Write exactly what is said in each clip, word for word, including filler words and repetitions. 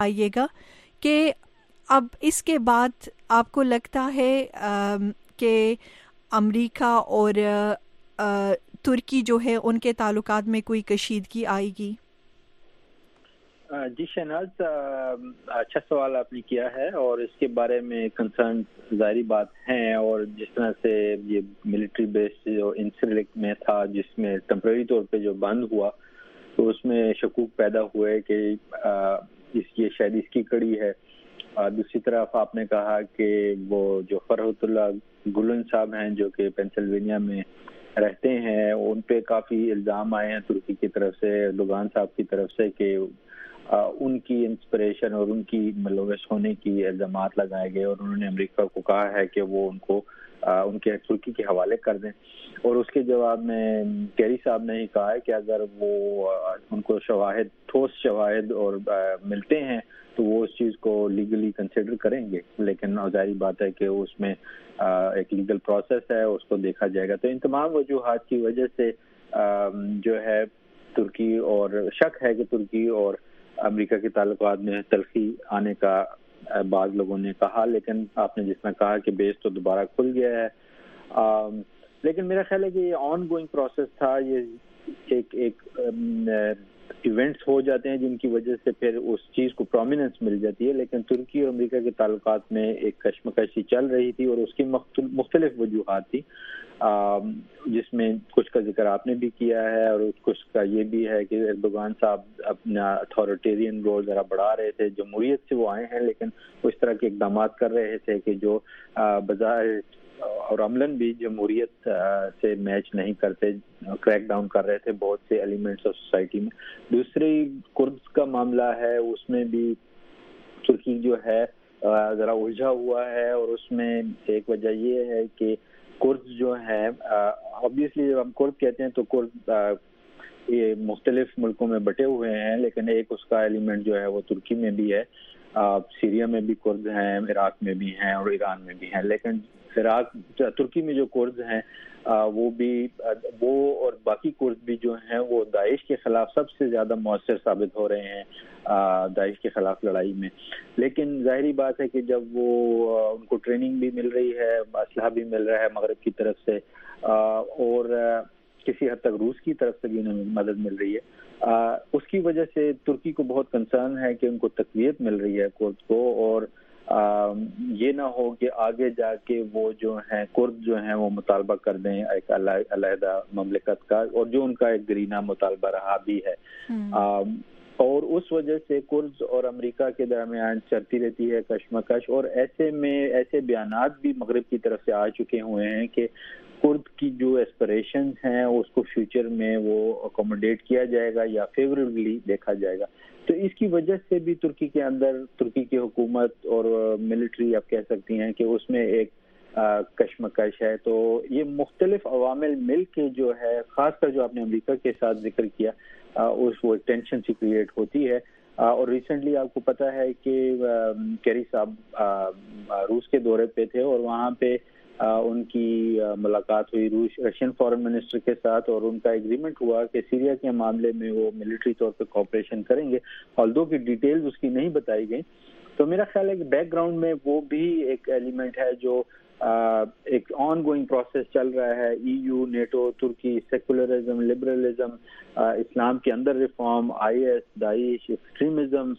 آئیے گا کہ اب اس کے بعد آپ کو لگتا ہے کہ امریکہ اور ترکی جو ہے ان کے تعلقات میں کوئی کشیدگی آئے گی؟ جی شہناز، اچھا سوال آپ نے کیا ہے، اور اس کے بارے میں کنسرن ظاہری بات ہیں، اور جس طرح سے یہ ملٹری بیس جو انسلک میں تھا جس میں ٹیمپریری طور پہ جو بند ہوا، تو اس میں شکوک پیدا ہوئے کہ اس یہ شاید اس کی کڑی ہے۔ دوسری طرف آپ نے کہا کہ وہ جو فرحت اللہ گلن صاحب ہیں جو کہ پینسلوینیا میں رہتے ہیں، ان پہ کافی الزام آئے ہیں ترکی کی طرف سے، ایردوغان صاحب کی طرف سے، کہ ان کی انسپریشن اور ان کی ملوث ہونے کی الزامات لگائے گئے، اور انہوں نے امریکہ کو کہا ہے کہ وہ ان کو ان کے ترکی کے حوالے کر دیں۔ اور اس کے جواب میں کیری صاحب نے ہی کہا ہے کہ اگر وہ ان کو شواہد ٹھوس شواہد اور ملتے ہیں تو وہ اس چیز کو لیگلی کنسیڈر کریں گے، لیکن ظاہری بات ہے کہ اس میں ایک لیگل پروسیس ہے، اس کو دیکھا جائے گا۔ تو ان تمام وجوہات کی وجہ سے جو ہے ترکی، اور شک ہے کہ ترکی اور امریکہ کے تعلقات میں تلخی آنے کا بعض لوگوں نے کہا، لیکن آپ نے جس میں کہا کہ بیس تو دوبارہ کھل گیا ہے، آ, لیکن میرا خیال ہے کہ یہ آن گوئنگ پروسیس تھا، یہ ایک ایک ایونٹس ہو جاتے ہیں جن کی وجہ سے پھر اس چیز کو پرومیننس مل جاتی ہے، لیکن ترکی اور امریکہ کے تعلقات میں ایک کشمکشی چل رہی تھی، اور اس کی مختلف وجوہات تھی، جس میں کچھ کا ذکر آپ نے بھی کیا ہے، اور کچھ کا یہ بھی ہے کہ ایردوغان صاحب اپنا اتھارٹیرین رول ذرا بڑھا رہے تھے۔ جمہوریت سے وہ آئے ہیں، لیکن وہ اس طرح کے اقدامات کر رہے تھے کہ جو بظاہر اور عملاً بھی جمہوریت سے میچ نہیں کرتے، کریک ڈاؤن کر رہے تھے بہت سے ایلیمنٹس آف سوسائٹی میں۔ دوسری کرد کا معاملہ ہے، اس میں بھی ترکی جو ہے ذرا الجھا ہوا ہے، اور اس میں ایک وجہ یہ ہے کہ کرد جو ہے obviously جب ہم کرد کہتے ہیں تو کرد یہ مختلف ملکوں میں بٹے ہوئے ہیں، لیکن ایک اس کا ایلیمنٹ جو ہے وہ ترکی میں بھی ہے، سیریا میں بھی کرد ہیں، عراق میں بھی ہیں، اور ایران میں بھی ہیں، لیکن عراق ترکی میں جو کرد ہیں وہ بھی وہ اور باقی کرد بھی جو ہیں وہ داعش کے خلاف سب سے زیادہ مؤثر ثابت ہو رہے ہیں داعش کے خلاف لڑائی میں۔ لیکن ظاہری بات ہے کہ جب وہ ان کو ٹریننگ بھی مل رہی ہے، اسلحہ بھی مل رہا ہے مغرب کی طرف سے، اور کسی حد تک روس کی طرف سے بھی انہیں مدد مل رہی ہے، اس کی وجہ سے ترکی کو بہت کنسرن ہے کہ ان کو تقویت مل رہی ہے کرد کو، اور یہ نہ ہو کہ آگے جا کے وہ جو ہیں کرد جو ہیں وہ مطالبہ کر دیں ایک علیحدہ مملکت کا، اور جو ان کا ایک گرینہ مطالبہ رہا بھی ہے، اور اس وجہ سے کرد اور امریکہ کے درمیان چلتی رہتی ہے کشمکش، اور ایسے میں ایسے بیانات بھی مغرب کی طرف سے آ چکے ہوئے ہیں کہ کرد کی جو ایسپریشنز ہیں اس کو فیوچر میں وہ اکوموڈیٹ کیا جائے گا یا فیوریبلی دیکھا جائے گا۔ تو اس کی وجہ سے بھی ترکی کے اندر ترکی کی حکومت اور ملٹری آپ کہہ سکتی ہیں کہ اس میں ایک کشمکش ہے۔ تو یہ مختلف عوامل مل کے جو ہے، خاص کر جو آپ نے امریکہ کے ساتھ ذکر کیا، اس وہ ٹینشن سی کریٹ ہوتی ہے۔ اور ریسنٹلی آپ کو پتہ ہے کہ کیری صاحب روس کے دورے پہ تھے، اور وہاں پہ ان کی ملاقات ہوئی روس رشین فارن منسٹر کے ساتھ، اور ان کا ایگریمنٹ ہوا کہ سیریا کے معاملے میں وہ ملٹری طور پہ کوآپریشن کریں گے، آلدو کی ڈیٹیلز اس کی نہیں بتائی گئی۔ تو میرا خیال ہے کہ بیک گراؤنڈ میں وہ بھی ایک ایلیمنٹ ہے جو ایک آن گوئنگ پروسیس چل رہا ہے۔ ای یو، نیٹو، ترکی، سیکولرزم، لبرلزم، اسلام کے اندر ریفارم، آئی ایس، داعش، extremism,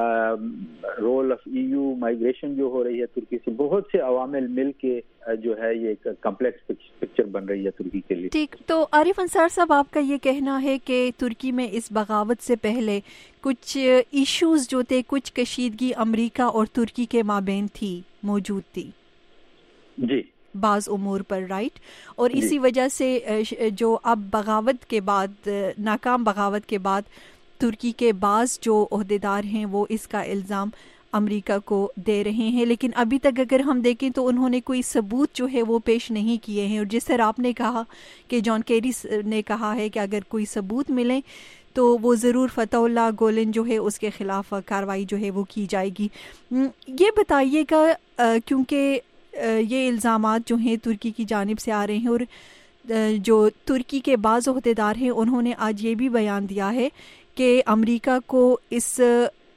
role of E U, migration جو ہو رہی ہے ترکی سے، بہت سے عوامل مل کے جو ہے یہ ایک کمپلیکس پکچر بن رہی ہے ترکی کے لیے۔ ٹھیک، تو عارف انصار صاحب، آپ کا یہ کہنا ہے کہ ترکی میں اس بغاوت سے پہلے کچھ ایشوز جو تھے، کچھ کشیدگی امریکہ اور ترکی کے مابین تھی، موجود تھی جی بعض امور پر، رائٹ، اور اسی وجہ سے جو اب بغاوت کے بعد، ناکام بغاوت کے بعد ترکی کے بعض جو عہدیدار ہیں وہ اس کا الزام امریکہ کو دے رہے ہیں، لیکن ابھی تک اگر ہم دیکھیں تو انہوں نے کوئی ثبوت جو ہے وہ پیش نہیں کیے ہیں، اور جس طرح آپ نے کہا کہ جان کیری نے کہا ہے کہ اگر کوئی ثبوت ملے تو وہ ضرور فتح اللہ گولن جو ہے اس کے خلاف کارروائی جو ہے وہ کی جائے گی۔ یہ بتائیے گا، کیونکہ یہ الزامات جو ہیں ترکی کی جانب سے آ رہے ہیں، اور جو ترکی کے بعض عہدیدار ہیں انہوں نے آج یہ بھی بیان دیا ہے کہ امریکہ کو اس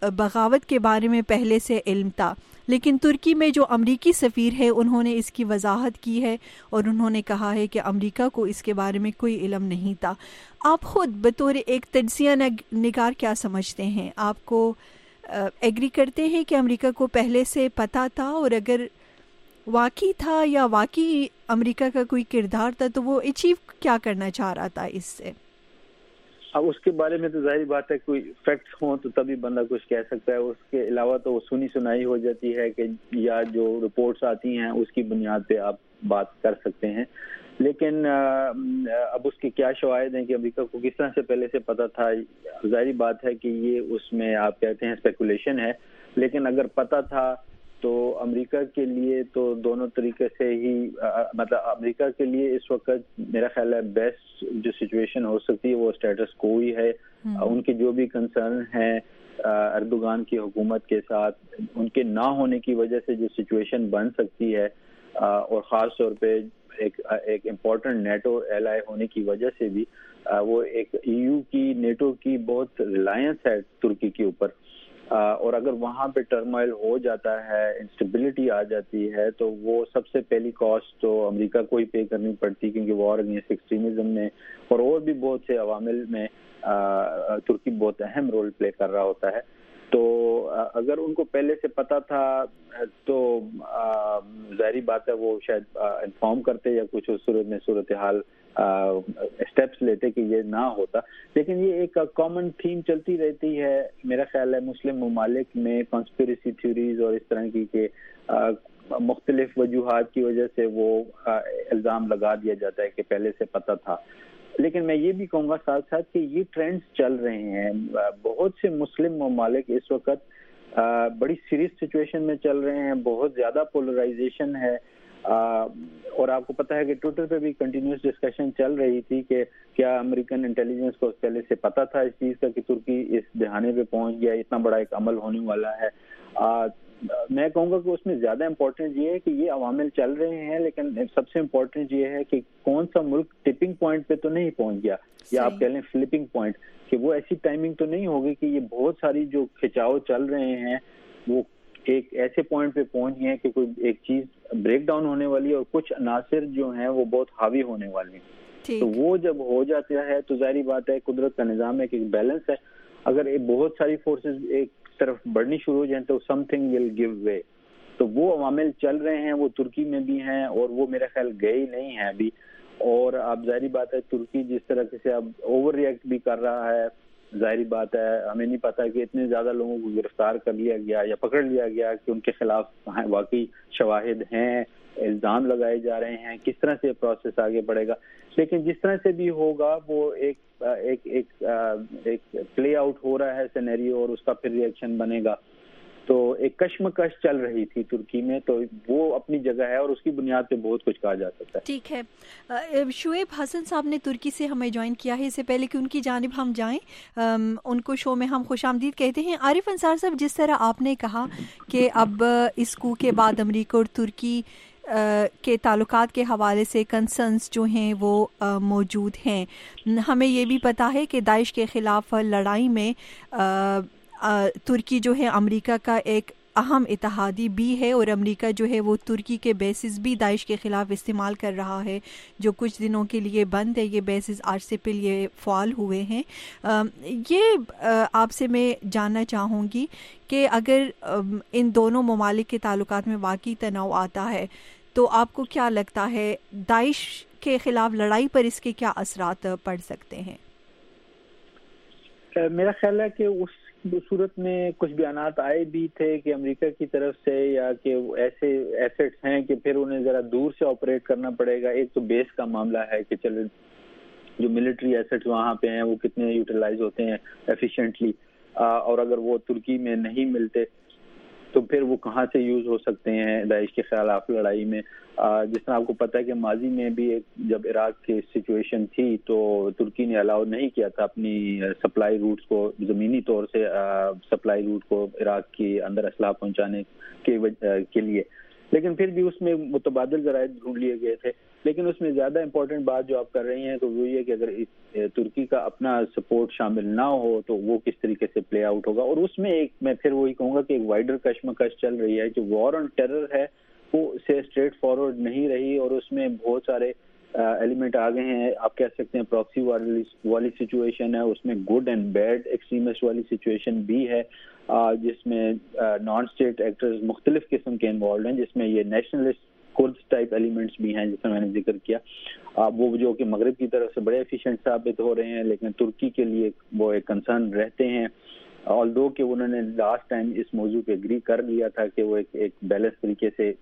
بغاوت کے بارے میں پہلے سے علم تھا، لیکن ترکی میں جو امریکی سفیر ہے انہوں نے اس کی وضاحت کی ہے اور انہوں نے کہا ہے کہ امریکہ کو اس کے بارے میں کوئی علم نہیں تھا۔ آپ خود بطور ایک تجزیہ نگار کیا سمجھتے ہیں؟ آپ کو ایگری کرتے ہیں کہ امریکہ کو پہلے سے پتہ تھا، اور اگر واقعی تھا یا واقعی امریکہ کا کوئی کردار تھا تو وہ اچیو کیا کرنا چاہ رہا تھا اس سے؟ اب اس کے بارے میں تو ظاہر بات ہے کوئی فیکٹس ہوں تو تبھی بندہ کچھ کہہ سکتا ہے، اس کے علاوہ تو وہ سنی سنائی ہو جاتی ہے کہ یا جو رپورٹس آتی ہیں اس کی بنیاد پہ آپ بات کر سکتے ہیں، لیکن اب اس کے کیا شواہد ہیں کہ امریکہ کو کس طرح سے پہلے سے پتہ تھا، ظاہری بات ہے کہ یہ اس میں آپ کہتے ہیں اسپیکولیشن ہے، لیکن اگر پتہ تھا تو امریکہ کے لیے تو دونوں طریقے سے ہی، مطلب امریکہ کے لیے اس وقت میرا خیال ہے بیسٹ جو سچویشن ہو سکتی ہے وہ اسٹیٹس کو ہی ہے۔ ان کے جو بھی کنسرن ہیں اردوغان کی حکومت کے ساتھ، ان کے نہ ہونے کی وجہ سے جو سچویشن بن سکتی ہے، اور خاص طور پہ ایک ایک امپورٹنٹ نیٹو ایلائی ہونے کی وجہ سے بھی، وہ ایک ای یو کی نیٹو کی بہت ریلائنس ہے ترکی کے اوپر، اور اگر وہاں پہ ٹرمائل ہو جاتا ہے، انسٹیبلٹی آ جاتی ہے، تو وہ سب سے پہلی کاسٹ تو امریکہ کو ہی پے کرنی پڑتی، کیونکہ وار اگینسٹ ایکسٹریمزم میں اور اور بھی بہت سے عوامل میں ترکی بہت اہم رول پلے کر رہا ہوتا ہے۔ تو اگر ان کو پہلے سے پتا تھا تو ظاہری بات ہے وہ شاید انفارم کرتے یا کچھ اس صورت میں صورتحال اسٹیپس لیتے کہ یہ نہ ہوتا، لیکن یہ ایک کامن تھیم چلتی رہتی ہے میرا خیال ہے مسلم ممالک میں، کانسپیریسی تھیوریز اور اس طرح کی کہ مختلف وجوہات کی وجہ سے وہ الزام لگا دیا جاتا ہے کہ پہلے سے پتہ تھا۔ لیکن میں یہ بھی کہوں گا ساتھ ساتھ کہ یہ ٹرینڈز چل رہے ہیں، بہت سے مسلم ممالک اس وقت بڑی سیریس سچویشن میں چل رہے ہیں، بہت زیادہ پولرائزیشن ہے، اور آپ کو پتہ ہے کہ ٹویٹر پہ بھی کنٹینیوس ڈسکشن چل رہی تھی کہ کیا امریکن انٹیلیجنس کو پہلے سے پتہ تھا اس چیز کا کہ ترکی اس دہانے پہ پہنچ گیا، اتنا بڑا ایک عمل ہونے والا ہے۔ میں کہوں گا کہ اس میں زیادہ امپورٹنٹ یہ ہے کہ یہ عوامل چل رہے ہیں، لیکن سب سے امپورٹنٹ یہ ہے کہ کون سا ملک ٹپنگ پوائنٹ پہ تو نہیں پہنچ گیا، یا آپ کہہ لیں فلپنگ پوائنٹ، کہ وہ ایسی ٹائمنگ تو نہیں ہوگی کہ یہ بہت ساری جو کھچاؤ چل رہے ہیں وہ ایک ایسے پوائنٹ پہ پہنچ گئے ہیں کہ کوئی ایک چیز بریک ڈاؤن ہونے والی ہے اور کچھ عناصر جو ہیں وہ بہت حاوی ہونے والے ہیں۔ تو وہ جب ہو جاتا ہے تو ظاہری بات ہے قدرت کا نظام ہے کہ ایک بیلنس ہے، اگر بہت ساری فورسز ایک طرف بڑھنی شروع ہو جائیں تو سم تھنگ ول گیو وے، تو وہ عوامل چل رہے ہیں، وہ ترکی میں بھی ہیں اور وہ میرا خیال گئے ہی نہیں ہیں ابھی۔ اور اب ظاہری بات ہے ترکی جس طرح سے اب اوور ریئیکٹ بھی کر رہا ہے، ظاہری بات ہے ہمیں نہیں پتا کہ اتنے زیادہ لوگوں کو گرفتار کر لیا گیا یا پکڑ لیا گیا کہ ان کے خلاف واقعی شواہد ہیں، الزام لگائے جا رہے ہیں، کس طرح سے پروسیس آگے بڑھے گا، لیکن جس طرح سے بھی ہوگا وہ ایک ایک ایک ایک پلے آؤٹ ہو رہا ہے سینیریو اور اس کا پھر ری ایکشن بنے گا۔ تو ایک کشمکش چل رہی تھی ترکی میں، تو وہ اپنی جگہ ہے اور اس کی بنیاد پہ بہت کچھ کہا جا سکتا ہے۔ ٹھیک ہے، شعیب حسن صاحب نے ترکی سے ہمیں جوائن کیا ہے، اس سے پہلے کہ ان کی جانب ہم جائیں ان کو شو میں ہم خوش آمدید کہتے ہیں۔ عارف انصار صاحب، جس طرح آپ نے کہا کہ اب اس کو کے بعد امریکہ اور ترکی کے تعلقات کے حوالے سے کنسرنز جو ہیں وہ موجود ہیں، ہمیں یہ بھی پتہ ہے کہ داعش کے خلاف لڑائی میں ترکی جو ہے امریکہ کا ایک اہم اتحادی بھی ہے، اور امریکہ جو ہے وہ ترکی کے بیسز بھی داعش کے خلاف استعمال کر رہا ہے، جو کچھ دنوں کے لیے بند ہے، یہ بیسز آج سے پہلے یہ فعال ہوئے ہیں۔ یہ آپ سے میں جاننا چاہوں گی کہ اگر ان دونوں ممالک کے تعلقات میں واقعی تناؤ آتا ہے تو آپ کو کیا لگتا ہے داعش کے خلاف لڑائی پر اس کے کیا اثرات پڑ سکتے ہیں؟ میرا خیال ہے کہ اس صورت میں کچھ بیانات آئے بھی تھے کہ امریکہ کی طرف سے، یا کہ ایسے ایسٹس ہیں کہ پھر انہیں ذرا دور سے آپریٹ کرنا پڑے گا۔ ایک تو بیس کا معاملہ ہے کہ چلے جو ملٹری ایسٹس وہاں پہ ہیں وہ کتنے یوٹیلائز ہوتے ہیں ایفیشینٹلی، اور اگر وہ ترکی میں نہیں ملتے تو پھر وہ کہاں سے یوز ہو سکتے ہیں داعش کے خلاف لڑائی میں۔ جس طرح آپ کو پتہ ہے کہ ماضی میں بھی ایک جب عراق کی سچویشن تھی تو ترکی نے الاؤ نہیں کیا تھا اپنی سپلائی روٹس کو، زمینی طور سے سپلائی روٹ کو عراق کے اندر اسلحہ پہنچانے کے کے لیے، لیکن پھر بھی اس میں متبادل ذرائع ڈھونڈ لیے گئے تھے۔ لیکن اس میں زیادہ امپورٹنٹ بات جو آپ کر رہی ہیں تو وہ یہ کہ اگر ترکی کا اپنا سپورٹ شامل نہ ہو تو وہ کس طریقے سے پلے آؤٹ ہوگا. اور اس میں ایک میں پھر وہی کہوں گا کہ ایک وائڈر کشمکش چل رہی ہے جو وار آن ٹیرر ہے وہ سے اسٹریٹ فارورڈ نہیں رہی, اور اس میں بہت سارے ایلیمنٹ آ گئے ہیں. آپ کہہ سکتے ہیں پراکسی والی سچویشن ہے, اس میں گڈ اینڈ بیڈ ایکسٹریمسٹ والی سچویشن بھی ہے, جس میں نان اسٹیٹ ایکٹرز مختلف قسم کے انوالوڈ ہیں, جس میں یہ نیشنلسٹ کرد ٹائپ ایلیمنٹس بھی ہیں جس میں میں نے ذکر کیا, وہ جو کہ مغرب کی طرف سے بڑے ایفیشینٹ ثابت ہو رہے ہیں, لیکن ترکی کے لیے وہ ایک کنسرن رہتے ہیں. آلدو کہ انہوں نے لاسٹ ٹائم اس موضوع پہ اگری کر لیا تھا کہ وہ ایک ایک بیلنس طریقے سے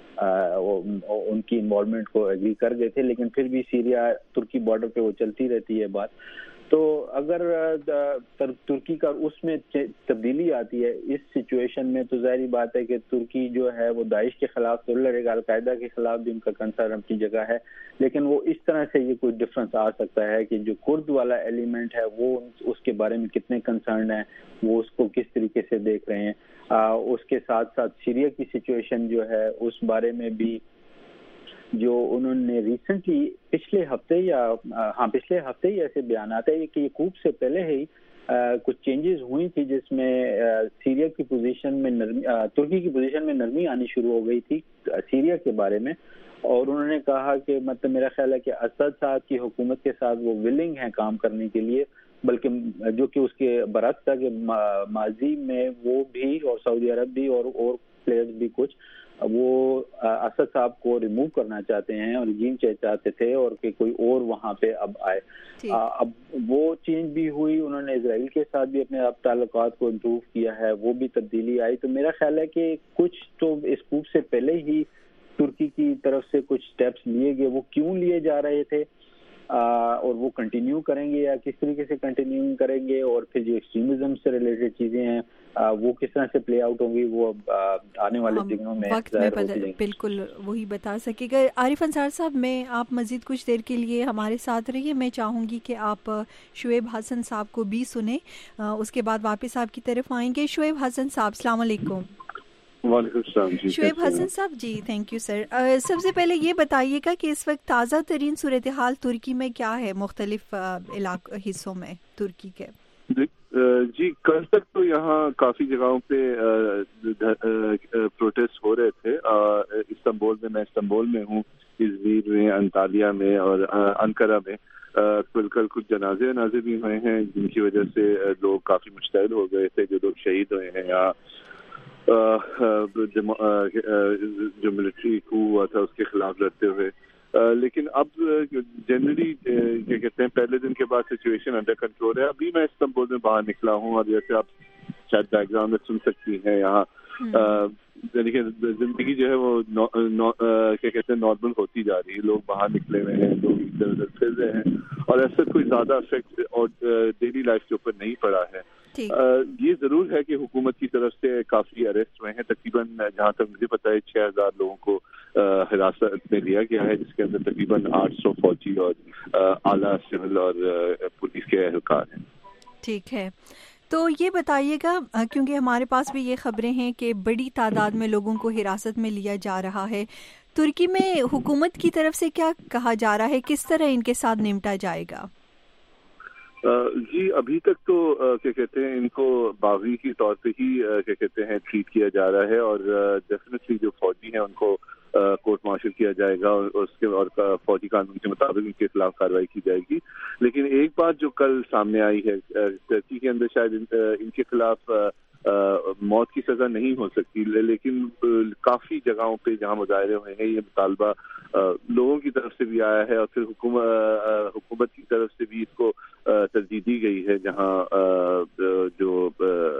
ان کی انوالومنٹ کو اگری کر گئے تھے, لیکن پھر بھی سیریا ترکی بارڈر پہ وہ چلتی رہتی ہے بات. تو اگر ترکی کا اس میں تبدیلی آتی ہے اس سچویشن میں تو ظاہری بات ہے کہ ترکی جو ہے وہ داعش کے خلاف تو لڑے گا, القاعدہ کے خلاف بھی ان کا کنسرن اپنی جگہ ہے, لیکن وہ اس طرح سے یہ کوئی ڈفرنس آ سکتا ہے کہ جو کرد والا ایلیمنٹ ہے وہ اس کے بارے میں کتنے کنسرن ہیں, وہ اس کو کس طریقے سے دیکھ رہے ہیں. اس کے ساتھ ساتھ سیریا کی سچویشن جو ہے اس بارے میں بھی جو انہوں نے ریسنٹلی پچھلے ہفتے یا ہاں پچھلے ہفتے ہی ایسے بیانات ہے کہ یعقوب سے پہلے ہی کچھ چینجز ہوئی تھی جس میں سیریا کی پوزیشن میں نرمی ترکی کی پوزیشن میں نرمی آنی شروع ہو گئی تھی سیریا کے بارے میں, اور انہوں نے کہا کہ مطلب میرا خیال ہے کہ اسد صاحب کی حکومت کے ساتھ وہ ولنگ ہیں کام کرنے کے لیے, بلکہ جو کہ اس کے برعکس تھا کہ ماضی میں وہ بھی اور سعودی عرب بھی اور اور پلیئرز بھی کچھ وہ اسد صاحب کو ریموو کرنا چاہتے ہیں اور رجیم چاہتے تھے اور کہ کوئی اور وہاں پہ اب آئے. اب وہ چینج بھی ہوئی, انہوں نے اسرائیل کے ساتھ بھی اپنے اب تعلقات کو امپروو کیا ہے, وہ بھی تبدیلی آئی. تو میرا خیال ہے کہ کچھ تو اس کوپ سے پہلے ہی ترکی کی طرف سے کچھ سٹیپس لیے گئے, وہ کیوں لیے جا رہے تھے اور وہ کنٹینیو کریں گے یا کس طریقے سے کنٹینیو کریں گے, اور پھر جو ایکسٹریمزم سے ریلیٹڈ چیزیں ہیں وہ کس طرح سے پلے آؤٹ ہوں گی وہ آنے والے دنوں میں وقت میں بالکل وہی بتا سکے گا. عارف انصار صاحب, میں آپ مزید کچھ دیر کے لیے ہمارے ساتھ رہیے, میں چاہوں گی کہ آپ شعیب حسن صاحب کو بھی سنیں, اس کے بعد واپس آپ کی طرف آئیں گے. شعیب حسن صاحب السلام علیکم. وعلیکم السلام. جی شعیب حسن صاحب, جی تھینک یو سر. سب سے پہلے یہ بتائیے گا کہ اس وقت تازہ ترین صورتحال ترکی میں کیا ہے مختلف علاق حصوں میں ترکی کے؟ جی کل تک تو یہاں کافی جگہوں پہ پروٹیسٹ ہو رہے تھے. استنبول میں میں استنبول میں ہوں, ازمیر میں, انطالیہ میں اور انقرہ میں کل کل کچھ جنازے نازے بھی ہوئے ہیں جن کی وجہ سے لوگ کافی مشتعل ہو گئے تھے, جو لوگ شہید ہوئے ہیں یا جو ملٹری کو ہوا تھا اس کے خلاف لڑتے ہوئے. لیکن اب جنرلی کیا کہتے ہیں پہلے دن کے بعد سچویشن انڈر کنٹرول ہے. ابھی میں استنبول میں باہر نکلا ہوں اور جیسے آپ شاید بیک گراؤنڈ میں سن سکتی ہیں یہاں یعنی کہ زندگی جو ہے وہ کیا کہتے ہیں نارمل ہوتی جا رہی ہے. لوگ باہر نکلے ہوئے ہیں, لوگ ادھر ادھر پھر رہے ہیں اور ایسا کوئی زیادہ افیکٹ اور ڈیلی لائف کے اوپر نہیں پڑا ہے. یہ ضرور ہے کہ حکومت کی طرف سے کافی اریسٹ ہوئے ہیں, تقریباً جہاں تک مجھے پتا ہے چھ ہزار لوگوں کو حراست میں لیا گیا ہے, جس کے اندر تقریباً آٹھ سو فوجی اور اعلیٰ سول اور پولیس کے اہلکار ہیں. ٹھیک ہے, تو یہ بتائیے گا کیونکہ ہمارے پاس بھی یہ خبریں ہیں کہ بڑی تعداد میں لوگوں کو حراست میں لیا جا رہا ہے, ترکی میں حکومت کی طرف سے کیا کہا جا رہا ہے, کس طرح ان کے ساتھ نمٹا جائے گا؟ جی ابھی تک تو کیا کہتے ہیں ان کو باغی کے طور پہ ہی کیا کہتے ہیں ٹریٹ کیا جا رہا ہے, اور ڈیفینیٹلی جو فوجی ہیں ان کو کورٹ مارشل کیا جائے گا اور اس کے اور فوجی قانون کے مطابق ان کے خلاف کارروائی کی جائے گی. لیکن ایک بات جو کل سامنے آئی ہے, ترکی کے اندر شاید ان کے خلاف موت کی سزا نہیں ہو سکتی, لیکن کافی جگہوں پہ جہاں مظاہرے ہوئے ہیں یہ مطالبہ لوگوں کی طرف سے بھی آیا ہے اور پھر حکومت حکومت کی طرف سے بھی اس کو ترجیح دی گئی ہے, جہاں جو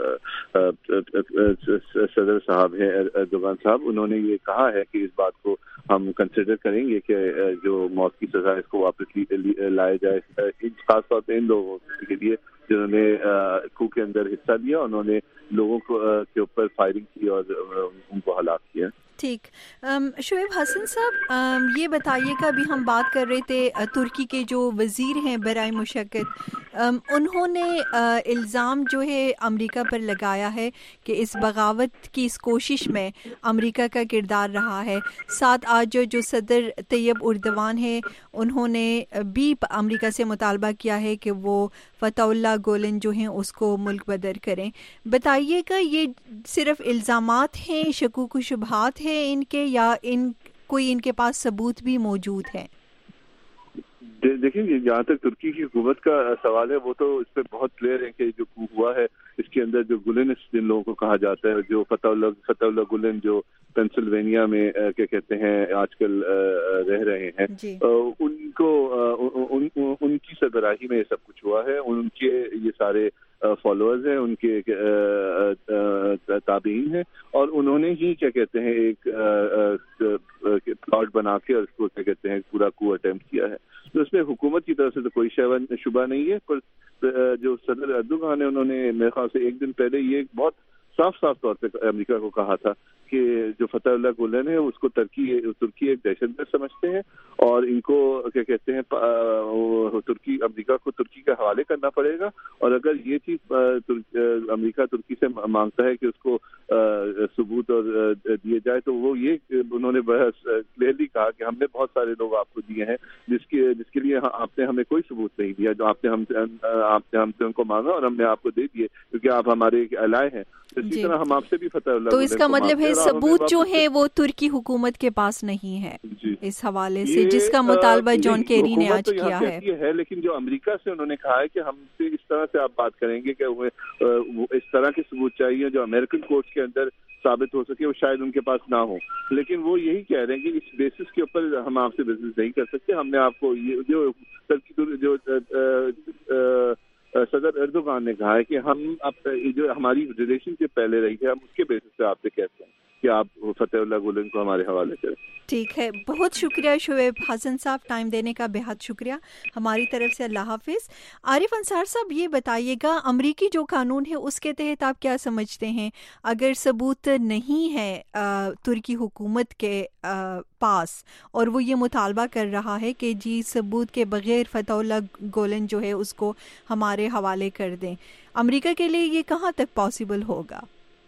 صدر صاحب ہیں ایردوغان صاحب, انہوں نے یہ کہا ہے کہ اس بات کو ہم کنسیڈر کریں گے کہ جو موت کی سزا ہے اس کو واپس لایا جائے, خاص طور پہ ان لوگوں کے لیے جنہوں نے کو کے اندر حصہ لیا, انہوں نے لوگوں کو کے اوپر فائرنگ کی اور ان کو ہلاک کیا. ٹھیک. شعیب حسن صاحب یہ بتائیے کہ ابھی ہم بات کر رہے تھے ترکی کے جو وزیر ہیں برائے مشقت، انہوں نے الزام جو ہے امریکہ پر لگایا ہے کہ اس بغاوت کی اس کوشش میں امریکہ کا کردار رہا ہے. ساتھ آج جو جو صدر طیب اردوان ہے انہوں نے بھی امریکہ سے مطالبہ کیا ہے کہ وہ فتح اللہ گولن جو ہیں اس کو ملک بدر کریں. بتائیے کہ یہ صرف الزامات ہیں، شکوک و شبہات ہیں ان کے، یا ان کوئی ان کے پاس ثبوت بھی موجود ہے؟ دیکھیں جہاں تک ترکی کی حکومت کا سوال ہے وہ تو اس پہ بہت کلیئر ہے کہ جو کو ہوا ہے اس کے اندر جو گلنسٹ جن لوگوں کو کہا جاتا ہے، جو فتح اللہ فتح اللہ گلن جو پینسلوینیا میں کیا کہتے ہیں آج کل رہ رہے ہیں جی. ان کو ان, ان کی سربراہی میں یہ سب کچھ ہوا ہے. ان کے یہ سارے فالوورز ہیں، ان کے تابعین ہیں، اور انہوں نے ہی کیا کہتے ہیں ایک پلاٹ بنا کے اور اس کو کیا کہتے ہیں پورا کو اٹیمپٹ کیا ہے. تو اس میں حکومت کی طرف سے تو کوئی شبہ نہیں ہے، پر جو صدر اردوغان ہے انہوں نے میرے خیال سے ایک دن پہلے یہ بہت صاف صاف طور پہ امریکہ کو کہا تھا کہ جو فتح اللہ گولن ہے اس کو ترکی ترکی ایک دہشت گرد سمجھتے ہیں، اور ان کو کیا کہتے ہیں ترکی امریکہ کو ترکی کے حوالے کرنا پڑے گا. اور اگر یہ چیز امریکہ ترکی سے مانگتا ہے کہ اس کو ثبوت اور دیے جائے تو وہ یہ انہوں نے بہت کلیئرلی کہا کہ ہم نے بہت سارے لوگ آپ کو دیے ہیں جس کے جس کے لیے آپ نے ہمیں کوئی ثبوت نہیں دیا، جو آپ نے ہم آپ نے ہم سے ان کو مانگا اور ہم نے آپ کو دے دیے کیونکہ آپ ہمارے ایک الائے ہیں. اسی طرح ہم آپ سے بھی فتح اللہ. تو اس کا مطلب ہے ثبوت جو ہے وہ ترکی حکومت کے پاس نہیں ہے جی. اس حوالے سے جس کا مطالبہ جان کیری نے آج کیا ہے، لیکن جو امریکہ سے انہوں نے کہا ہے کہ ہم سے اس طرح سے آپ بات کریں گے کہ اس طرح کے ثبوت چاہیے جو امریکن کورٹس کے اندر ثابت ہو سکے، وہ شاید ان کے پاس نہ ہو. لیکن وہ یہی کہہ رہے ہیں کہ اس بیسس کے اوپر ہم آپ سے بزنس نہیں کر سکتے. ہم نے آپ کو یہ جو جو صدر اردوغان نے کہا ہے کہ ہم اب جو ہماری ریلیشن شپ پہلے رہی ہے ہم اس کے بیسس پہ آپ سے کہتے ہیں کہ آپ فتح اللہ گولن کو ہمارے حوالے کریں. ٹھیک ہے، بہت شکریہ شعیب حسن صاحب، ٹائم دینے کا بہت شکریہ ہماری طرف سے. اللہ حافظ. عارف انصار صاحب یہ بتائیے گا امریکی جو قانون ہے اس کے تحت آپ کیا سمجھتے ہیں اگر ثبوت نہیں ہے ترکی حکومت کے پاس اور وہ یہ مطالبہ کر رہا ہے کہ جی ثبوت کے بغیر فتح اللہ گولن جو ہے اس کو ہمارے حوالے کر دیں، امریکہ کے لیے یہ کہاں تک پاسبل ہوگا؟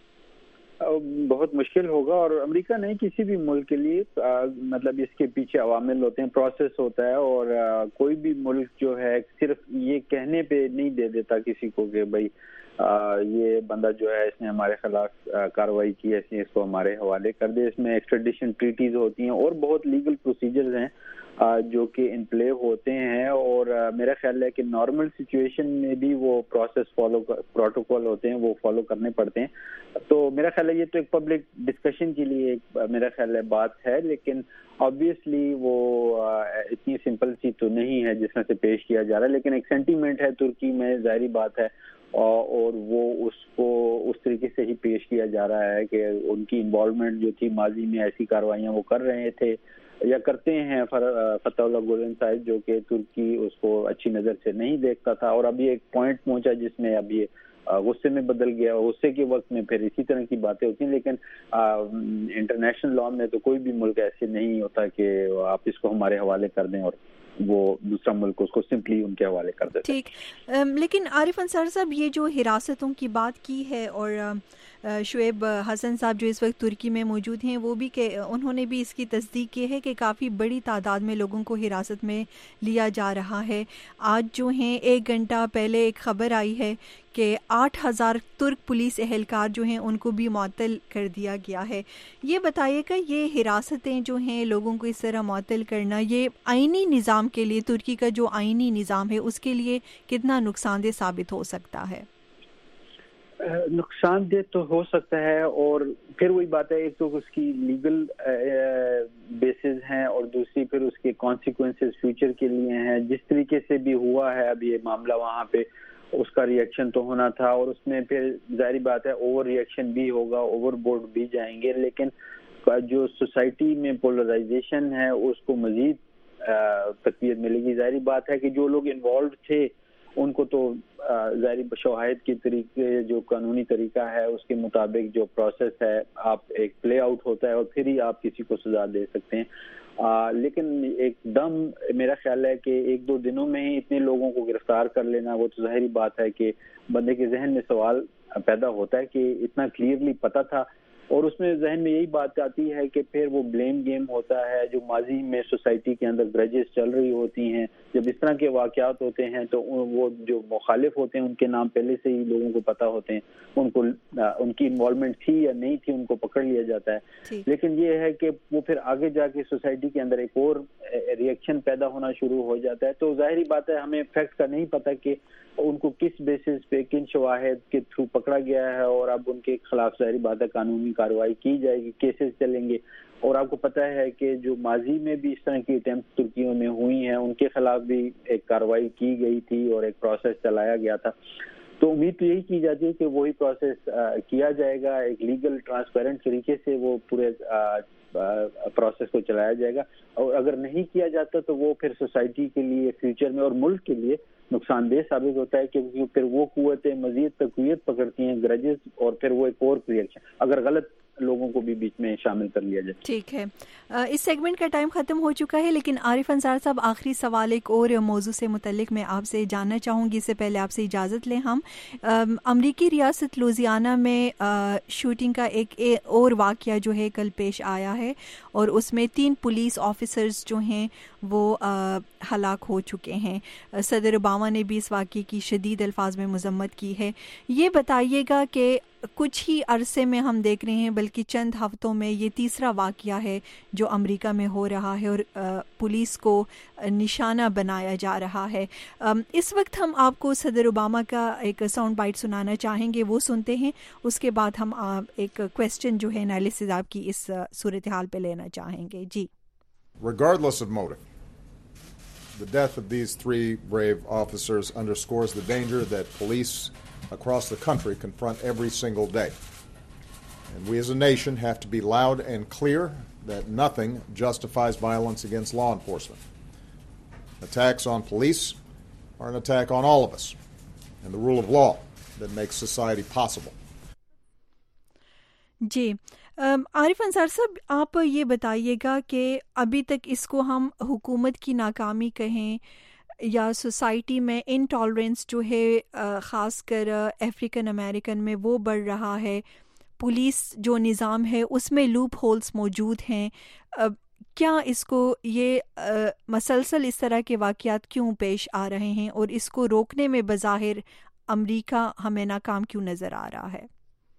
بہت مشکل ہوگا، اور امریکہ نہیں کسی بھی ملک کے لیے مطلب اس کے پیچھے عوامل ہوتے ہیں، پروسیس ہوتا ہے، اور کوئی بھی ملک جو ہے صرف یہ کہنے پہ نہیں دے دیتا کسی کو کہ بھائی یہ بندہ جو ہے اس نے ہمارے خلاف کارروائی کی ہے اس نے اس کو ہمارے حوالے کر دے. اس میں ایکسٹریڈیشن ٹریٹیز ہوتی ہیں اور بہت لیگل پروسیجرز ہیں جو کہ ان پلے ہوتے ہیں، اور میرا خیال ہے کہ نارمل سچویشن میں بھی وہ پروسیس فالو پروٹوکول ہوتے ہیں وہ فالو کرنے پڑتے ہیں. تو میرا خیال ہے یہ تو ایک پبلک ڈسکشن کے لیے ایک میرا خیال ہے بات ہے، لیکن آبویسلی وہ اتنی سمپل سی تو نہیں ہے جس میں سے پیش کیا جا رہا ہے. لیکن ایک سینٹیمنٹ ہے ترکی میں، ظاہری بات ہے، اور وہ اس کو اس طریقے سے ہی پیش کیا جا رہا ہے کہ ان کی انوالومنٹ جو تھی ماضی میں ایسی کاروائیاں وہ کر رہے تھے یا کرتے ہیں فتح اللہ گولن صاحب، جو کہ ترکی اس کو اچھی نظر سے نہیں دیکھتا تھا، اور ابھی ایک پوائنٹ پہنچا جس میں اب یہ غصے میں بدل گیا. غصے کے وقت میں پھر اسی طرح کی باتیں ہوتی ہیں، لیکن انٹرنیشنل لاء میں تو کوئی بھی ملک ایسے نہیں ہوتا کہ آپ اس کو ہمارے حوالے کر دیں اور وہ دوسرا ملک اس کو سمپلی ان کے حوالے کر دیتا. ٹھیک، لیکن عارف انصار صاحب یہ جو حراستوں کی بات کی ہے، اور شعیب حسن صاحب جو اس وقت ترکی میں موجود ہیں وہ بھی کہ انہوں نے بھی اس کی تصدیق کی ہے کہ کافی بڑی تعداد میں لوگوں کو حراست میں لیا جا رہا ہے. آج جو ہیں ایک گھنٹہ پہلے ایک خبر آئی ہے کہ آٹھ ہزار ترک پولیس اہلکار جو ہیں ان کو بھی معطل کر دیا گیا ہے. یہ بتائیے کہ یہ حراستیں جو ہیں لوگوں کو اس طرح معطل کرنا یہ آئینی نظام کے لیے، ترکی کا جو آئینی نظام ہے اس کے لیے کتنا نقصان دہ ثابت ہو سکتا ہے؟ نقصان دہ تو ہو سکتا ہے، اور پھر وہی بات ہے ایک تو اس کی لیگل بیسز ہیں اور دوسری پھر اس کے کانسیکوینسز فیوچر کے لیے ہیں. جس طریقے سے بھی ہوا ہے اب یہ معاملہ وہاں پہ اس کا ری ایکشن تو ہونا تھا، اور اس میں پھر ظاہری بات ہے اوور ری ایکشن بھی ہوگا، اوور بورڈ بھی جائیں گے. لیکن جو سوسائٹی میں پولرائزیشن ہے اس کو مزید تقویت ملے گی. ظاہری بات ہے کہ جو لوگ انوالوڈ تھے ان کو تو ظاہری شواہد کے طریقے جو قانونی طریقہ ہے اس کے مطابق جو پروسیس ہے آپ ایک پلے آؤٹ ہوتا ہے اور پھر ہی آپ کسی کو سزا دے سکتے ہیں. آ, لیکن ایک دم میرا خیال ہے کہ ایک دو دنوں میں ہی اتنے لوگوں کو گرفتار کر لینا وہ تو ظاہری بات ہے کہ بندے کے ذہن میں سوال پیدا ہوتا ہے کہ اتنا کلیئرلی پتہ تھا. اور اس میں ذہن میں یہی بات آتی ہے کہ پھر وہ بلیم گیم ہوتا ہے جو ماضی میں سوسائٹی کے اندر گرجز چل رہی ہوتی ہیں. جب اس طرح کے واقعات ہوتے ہیں تو وہ جو مخالف ہوتے ہیں ان کے نام پہلے سے ہی لوگوں کو پتہ ہوتے ہیں, ان کو ان کی انوالومنٹ تھی یا نہیں تھی ان کو پکڑ لیا جاتا ہے. لیکن یہ ہے کہ وہ پھر آگے جا کے سوسائٹی کے اندر ایک اور ریئیکشن پیدا ہونا شروع ہو جاتا ہے. تو ظاہری بات ہے ہمیں فیکٹ کا نہیں پتہ کہ ان کو کس بیسس پہ کن شواہد کے تھرو پکڑا گیا ہے اور اب ان کے خلاف ظاہری بات ہے قانونی کارروائی کی جائے گی, کیسز چلیں گے. اور آپ کو پتہ ہے کہ جو ماضی میں بھی اس طرح کی اٹیمپٹ ترکیوں میں ہوئی ہیں ان کے خلاف بھی ایک کارروائی کی گئی تھی اور ایک پروسیس چلایا گیا تھا. تو امید تو یہی کی جاتی ہے کہ وہی پروسیس کیا جائے گا, ایک لیگل ٹرانسپیرنٹ طریقے سے وہ پورے پروسیس کو چلایا جائے گا. اور اگر نہیں کیا جاتا تو وہ پھر سوسائٹی کے لیے فیوچر میں اور ملک کے لیے نقصان دہ ثابت ہوتا ہے کیونکہ پھر وہ قوتیں مزید تقویت پکڑتی ہیں گرجز اور پھر وہ ایک اور ریئیکشن اگر غلط لوگوں کو بھی بیچ میں شامل کر لیا جائے. ٹھیک ہے, اس سیگمنٹ کا ٹائم ختم ہو چکا ہے لیکن عارف انصار صاحب آخری سوال ایک اور موضوع سے متعلق میں آپ سے جاننا چاہوں گی. اس سے پہلے آپ سے اجازت لیں ہم امریکی ریاست لوزیانہ میں شوٹنگ کا ایک اور واقعہ جو ہے کل پیش آیا ہے اور اس میں تین پولیس آفیسرز جو ہیں وہ ہلاک ہو چکے ہیں. صدر اوباما نے بھی اس واقعے کی شدید الفاظ میں مذمت کی ہے. یہ بتائیے گا کہ کچھ ہی عرصے میں ہم دیکھ رہے ہیں بلکہ چند ہفتوں میں یہ تیسرا واقعہ ہے جو امریکہ میں ہو رہا ہے اور پولیس کو نشانہ بنایا جا رہا ہے. اس وقت ہم آپ کو صدر اوباما کا ایک ساؤنڈ بائٹ سنانا چاہیں گے, وہ سنتے ہیں. اس کے بعد ہم ایک کویسچن جو ہے انالیسز آپ کی اس صورتحال پہ لینا چاہیں گے. جی. Regardless of motive, the death of these three brave officers underscores the danger that police across the country confront every single day. And we as a nation have to be loud and clear that nothing justifies violence against law enforcement. Attacks on police are an attack on all of us and the rule of law that makes society possible. جی عارف انصار صاحب, آپ یہ بتائیے گا کہ ابھی تک اس کو ہم حکومت کی ناکامی کہیں یا سوسائٹی میں انٹالرنس جو ہے خاص کر افریقن امریکن میں وہ بڑھ رہا ہے, پولیس جو نظام ہے اس میں لوپ ہولز موجود ہیں, کیا اس کو یہ مسلسل اس طرح کے واقعات کیوں پیش آ رہے ہیں اور اس کو روکنے میں بظاہر امریکہ ہمیں ناکام کیوں نظر آ رہا ہے؟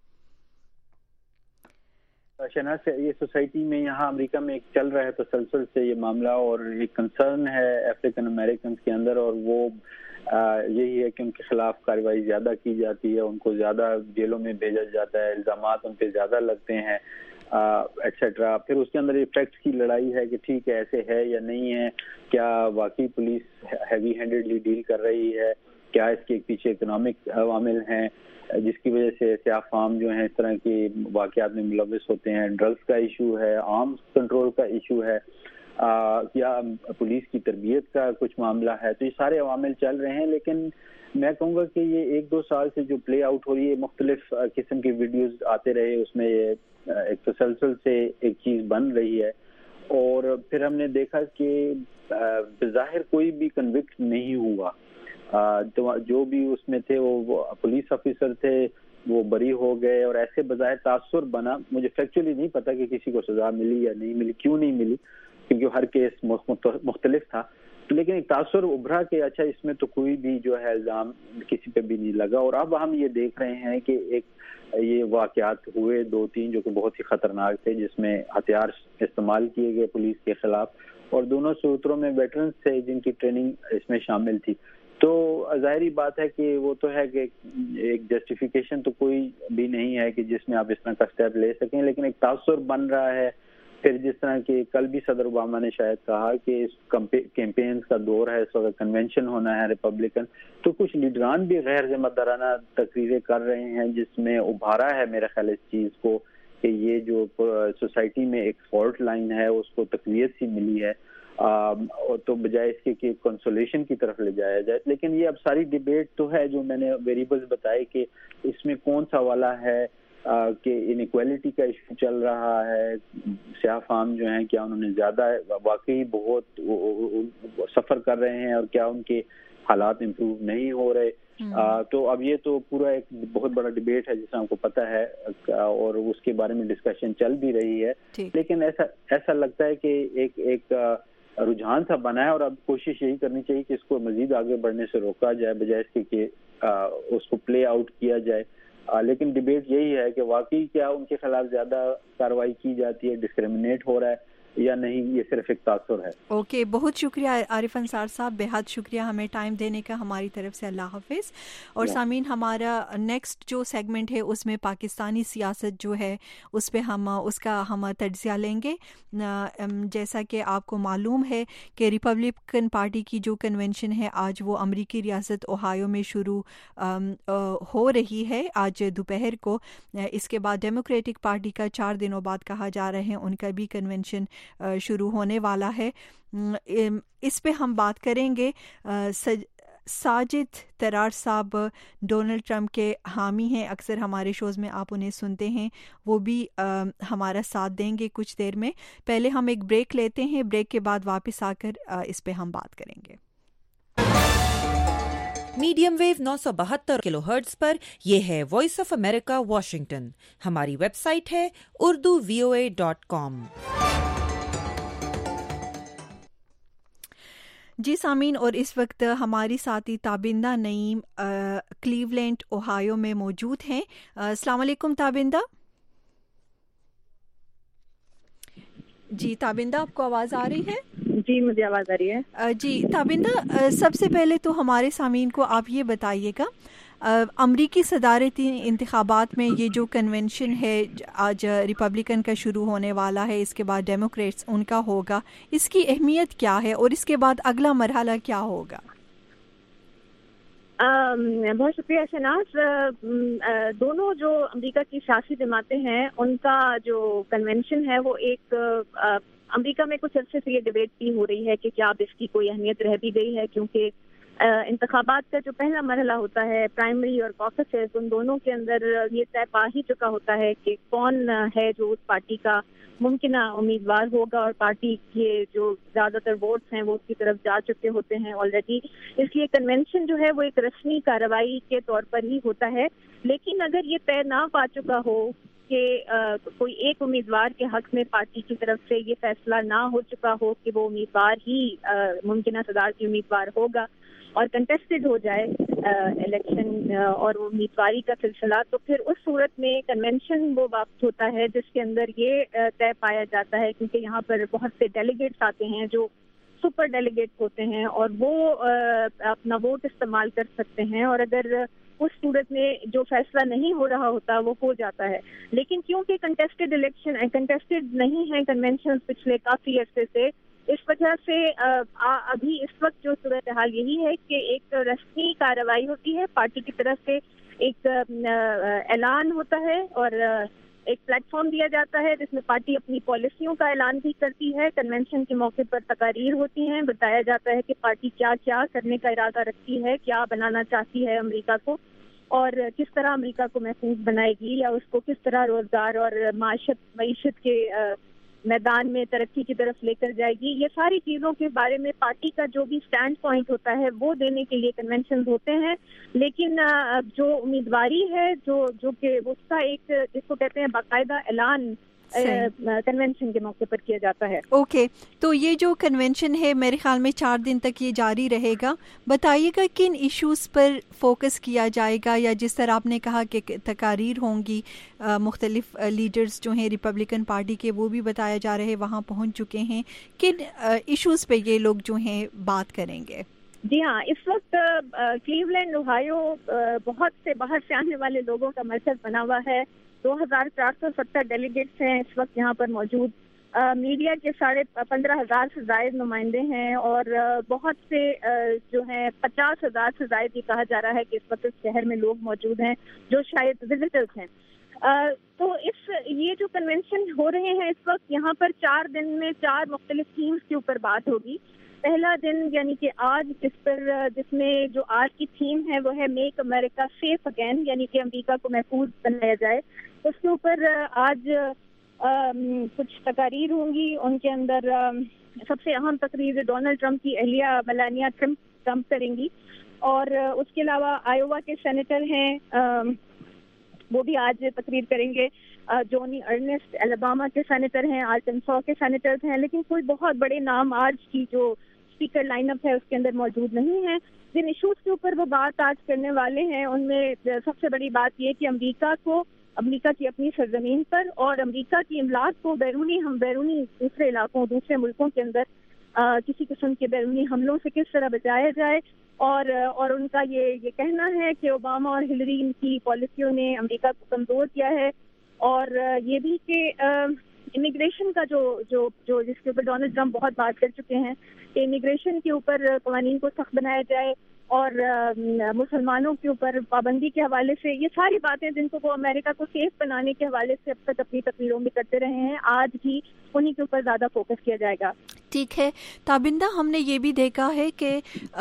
شہناز, یہ سوسائٹی میں یہاں امریکہ میں ایک چل رہا ہے تسلسل سے یہ معاملہ اور ایک کنسرن ہے افریقن امریکنز کے اندر اور وہ یہی ہے کہ ان کے خلاف کارروائی زیادہ کی جاتی ہے, ان کو زیادہ جیلوں میں بھیجا جاتا ہے, الزامات ان پہ زیادہ لگتے ہیں ایٹسیٹرا. پھر اس کے اندر یہ فیکٹس کی لڑائی ہے کہ ٹھیک ہے ایسے ہے یا نہیں ہے, کیا واقعی پولیس ہیوی ہینڈیڈلی ڈیل کر رہی ہے, کیا اس کے پیچھے اکنامک عوامل ہیں جس کی وجہ سے سیاہ فام جو ہیں اس طرح کے واقعات میں ملوث ہوتے ہیں, ڈرگس کا ایشو ہے, آرمز کنٹرول کا ایشو ہے, یا پولیس کی تربیت کا کچھ معاملہ ہے. تو یہ سارے عوامل چل رہے ہیں لیکن میں کہوں گا کہ یہ ایک دو سال سے جو پلے آؤٹ ہو رہی ہے, مختلف قسم کی ویڈیوز آتے رہے, اس میں یہ ایک تسلسل سے ایک چیز بن رہی ہے اور پھر ہم نے دیکھا کہ بظاہر کوئی بھی کنوکٹ نہیں ہوا. تو جو بھی اس میں تھے وہ پولیس آفیسر تھے وہ بری ہو گئے اور ایسے بظاہر تاثر بنا. مجھے فیکچولی نہیں پتا کہ کسی کو سزا ملی یا نہیں ملی, کیوں نہیں ملی, کیونکہ ہر کیس مختلف تھا, لیکن ایک تاثر ابھرا کہ اچھا اس میں تو کوئی بھی جو ہے الزام کسی پہ بھی نہیں لگا. اور اب ہم یہ دیکھ رہے ہیں کہ ایک یہ واقعات ہوئے دو تین جو کہ بہت ہی خطرناک تھے جس میں ہتھیار استعمال کیے گئے پولیس کے خلاف, اور دونوں صورتوں میں ویٹرنز تھے جن کی ٹریننگ اس میں شامل تھی. تو ظاہری بات ہے کہ وہ تو ہے کہ ایک جسٹیفیکیشن تو کوئی بھی نہیں ہے کہ جس میں آپ اس طرح کا اسٹیپ لے سکیں, لیکن ایک تاثر بن رہا ہے. پھر جس طرح کہ کل بھی صدر اوباما نے شاید کہا کہ اس کیمپینز کا دور ہے, اس وقت کنونشن ہونا ہے ریپبلکن, تو کچھ لیڈران بھی غیر ذمہ دارانہ تقریریں کر رہے ہیں جس میں ابھارا ہے میرا خیال اس چیز کو کہ یہ جو سوسائٹی میں ایک فالٹ لائن ہے اس کو تقویت سی ملی ہے. تو بجائے اس کے کہ کنسولیشن کی طرف لے جایا جائے. لیکن یہ اب ساری ڈیبیٹ تو ہے جو میں نے ویریبلز بتائے کہ اس میں کون سا والا ہے کہ انیکویلٹی کا ایشو چل رہا ہے, سیاہ فام جو ہیں کیا انہوں نے زیادہ واقعی بہت سفر کر رہے ہیں اور کیا ان کے حالات امپروو نہیں ہو رہے. آ, تو اب یہ تو پورا ایک بہت بڑا ڈیبیٹ ہے جس میں آپ کو پتہ ہے اور اس کے بارے میں ڈسکشن چل بھی رہی ہے. لیکن ایسا ایسا لگتا ہے کہ ایک ایک رجحان سا بنا ہے اور اب کوشش یہی کرنی چاہیے کہ اس کو مزید آگے بڑھنے سے روکا جائے بجائے اس کے کہ اس کو پلے آؤٹ کیا جائے. لیکن ڈیبیٹ یہی ہے کہ واقعی کیا ان کے خلاف زیادہ کارروائی کی جاتی ہے, ڈسکریمنیٹ ہو رہا ہے یا نہیں, یہ صرف ایک تاثر ہے. اوکے okay, بہت شکریہ عارف انصار صاحب, بے حد شکریہ ہمیں ٹائم دینے کا ہماری طرف سے. اللہ حافظ. اور سامعین, ہمارا نیکسٹ جو سیگمنٹ ہے اس میں پاکستانی سیاست جو ہے اس پہ ہم اس کا ہم تجزیہ لیں گے. جیسا کہ آپ کو معلوم ہے کہ ریپبلکن پارٹی کی جو کنونشن ہے آج وہ امریکی ریاست اوہایو میں شروع ہو رہی ہے آج دوپہر کو. اس کے بعد ڈیموکریٹک پارٹی کا چار دنوں بعد کہا جا رہا ہے ان کا بھی کنونشن شروع ہونے والا ہے. اس پہ ہم بات کریں گے. ساجد ترار صاحب ڈونلڈ ٹرمپ کے حامی ہیں, اکثر ہمارے شوز میں آپ انہیں سنتے ہیں, وہ بھی ہمارا ساتھ دیں گے کچھ دیر میں. پہلے ہم ایک بریک لیتے ہیں, بریک کے بعد واپس آ کر اس پہ ہم بات کریں گے. میڈیم ویو نو سو بہتر کلو ہرٹز پر یہ ہے وائس آف امریکہ واشنگٹن. ہماری ویب سائٹ ہے اردو وی او اے ڈاٹ کام. جی سامعین, اور اس وقت ہماری ساتھی تابندہ نعیم کلیولینڈ اوہایو میں موجود ہیں. السلام علیکم تابندہ. جی تابندہ, آپ کو آواز آ رہی ہے؟ جی مجھے آواز آ رہی ہے. جی تابندہ, سب سے پہلے تو ہمارے سامعین کو آپ یہ بتائیے گا, امریکی صدارتی انتخابات میں یہ جو کنونشن ہے آج ریپبلکن کا شروع ہونے والا ہے, اس کے بعد ڈیموکریٹس ان کا ہوگا, اس کی اہمیت کیا ہے اور اس کے بعد اگلا مرحلہ کیا ہوگا؟ بہت شکریہ شناز. دونوں جو امریکہ کی سیاسی جماعتیں ہیں ان کا جو کنونشن ہے وہ ایک امریکہ میں کچھ عرصے سے یہ ڈیبیٹ بھی ہو رہی ہے کہ کیا اب اس کی کوئی اہمیت رہ بھی گئی ہے, کیونکہ انتخابات کا جو پہلا مرحلہ ہوتا ہے پرائمری اور کاکسز, ان دونوں کے اندر یہ طے پا ہی چکا ہوتا ہے کہ کون ہے جو اس پارٹی کا ممکنہ امیدوار ہوگا, اور پارٹی کے جو زیادہ تر ووٹس ہیں وہ اس کی طرف جا چکے ہوتے ہیں آلریڈی. اس لیے کنونشن جو ہے وہ ایک رسمی کارروائی کے طور پر ہی ہوتا ہے. لیکن اگر یہ طے نہ پا چکا ہو کہ کوئی ایک امیدوار کے حق میں پارٹی کی طرف سے یہ فیصلہ نہ ہو چکا ہو کہ وہ امیدوار ہی ممکنہ صدارتی امیدوار ہوگا اور کنٹیسٹڈ ہو جائے الیکشن اور وہ امیدواری کا سلسلہ, تو پھر اس صورت میں کنونشن وہ وقت ہوتا ہے جس کے اندر یہ طے پایا جاتا ہے, کیونکہ یہاں پر بہت سے ڈیلیگیٹس آتے ہیں جو سپر ڈیلیگیٹس ہوتے ہیں اور وہ اپنا ووٹ استعمال کر سکتے ہیں, اور اگر اس صورت میں جو فیصلہ نہیں ہو رہا ہوتا وہ ہو جاتا ہے. لیکن کیونکہ کنٹیسٹڈ الیکشن کنٹیسٹڈ نہیں ہے کنونشن پچھلے کافی عرصے سے, اس وجہ سے ابھی اس وقت جو صورتحال یہی ہے کہ ایک رسمی کارروائی ہوتی ہے, پارٹی کی طرف سے ایک اعلان ہوتا ہے اور ایک پلیٹ فارم دیا جاتا ہے جس میں پارٹی اپنی پالیسیوں کا اعلان بھی کرتی ہے. کنونشن کے موقع پر تقاریر ہوتی ہیں, بتایا جاتا ہے کہ پارٹی کیا کیا کرنے کا ارادہ رکھتی ہے, کیا بنانا چاہتی ہے امریکہ کو, اور کس طرح امریکہ کو محفوظ بنائے گی یا اس کو کس طرح روزگار اور معیشت معیشت کے میدان میں ترقی کی طرف لے کر جائے گی. یہ ساری چیزوں کے بارے میں پارٹی کا جو بھی سٹینڈ پوائنٹ ہوتا ہے وہ دینے کے لیے کنونشن ہوتے ہیں. لیکن جو امیدواری ہے جو جو کہ اس کا ایک جس کو کہتے ہیں باقاعدہ اعلان کنونشن کے موقع پر کیا جاتا ہے. Okay okay. تو یہ جو کنونشن ہے میرے خیال میں چار دن تک یہ جاری رہے گا. بتائیے گا کن ایشوز پر فوکس کیا جائے گا, یا جس طرح آپ نے کہا کہ تقاریر ہوں گی, مختلف لیڈرز جو ہیں ریپبلکن پارٹی کے وہ بھی بتایا جا رہے ہیں وہاں پہنچ چکے ہیں, کن ایشوز پہ یہ لوگ جو ہیں بات کریں گے؟ جی ہاں, اس وقت کلیولینڈ اوہایو بہت سے باہر سے آنے والے لوگوں کا مرکز بنا ہوا ہے. دو ہزار چار سو ستر ڈیلیگیٹس ہیں اس وقت یہاں پر موجود. میڈیا کے ساڑھے پندرہ ہزار سے زائد نمائندے ہیں, اور بہت سے جو ہیں پچاس ہزار سے زائد یہ کہا جا رہا ہے کہ اس وقت اس شہر میں لوگ موجود ہیں جو شاید وزٹرز ہیں. تو اس یہ جو کنونشن ہو رہے ہیں اس وقت یہاں پر چار دن میں چار مختلف تھیمز کے اوپر بات ہوگی. پہلا دن یعنی کہ آج جس پر جس میں جو آج کی تھیم ہے وہ ہے میک امریکہ سیف اگین، یعنی کہ امریکہ کو محفوظ بنایا جائے. اس کے اوپر آج کچھ تقاریر ہوں گی. ان کے اندر سب سے اہم تقریر ڈونلڈ ٹرمپ کی اہلیہ میلانیا ٹرمپ ٹرمپ کریں گی، اور اس کے علاوہ آئیوا کے سینیٹر ہیں وہ بھی آج تقریر کریں گے. جونی ارنسٹ الاباما کے سینیٹر ہیں، آرکنسا کے سینیٹرز ہیں، لیکن کوئی بہت بڑے نام آج کی جو اسپیکر لائن اپ ہے اس کے اندر موجود نہیں ہیں. جن ایشوز کے اوپر وہ بات آج کرنے والے ہیں ان میں سب سے بڑی بات یہ کہ امریکہ کو امریکہ کی اپنی سرزمین پر اور امریکہ کی املاک کو بیرونی ہم بیرونی دوسرے علاقوں دوسرے ملکوں کے اندر آ, کسی قسم کے بیرونی حملوں سے کس طرح بچایا جائے. اور اور ان کا یہ یہ کہنا ہے کہ اوباما اور ہلری ان کی پالیسیوں نے امریکہ کو کمزور کیا ہے، اور یہ بھی کہ امیگریشن کا جو جو جو جس کے اوپر ڈونلڈ ٹرمپ بہت بات کر چکے ہیں کہ امیگریشن کے اوپر قوانین کو سخت بنایا جائے، اور مسلمانوں کے اوپر پابندی کے حوالے سے یہ ساری باتیں جن کو وہ امریکہ کو سیف بنانے کے حوالے سے اب تک اپنی تقریروں میں کرتے رہے ہیں، آج بھی انہی کے اوپر زیادہ فوکس کیا جائے گا. ٹھیک ہے تابندہ، ہم نے یہ بھی دیکھا ہے کہ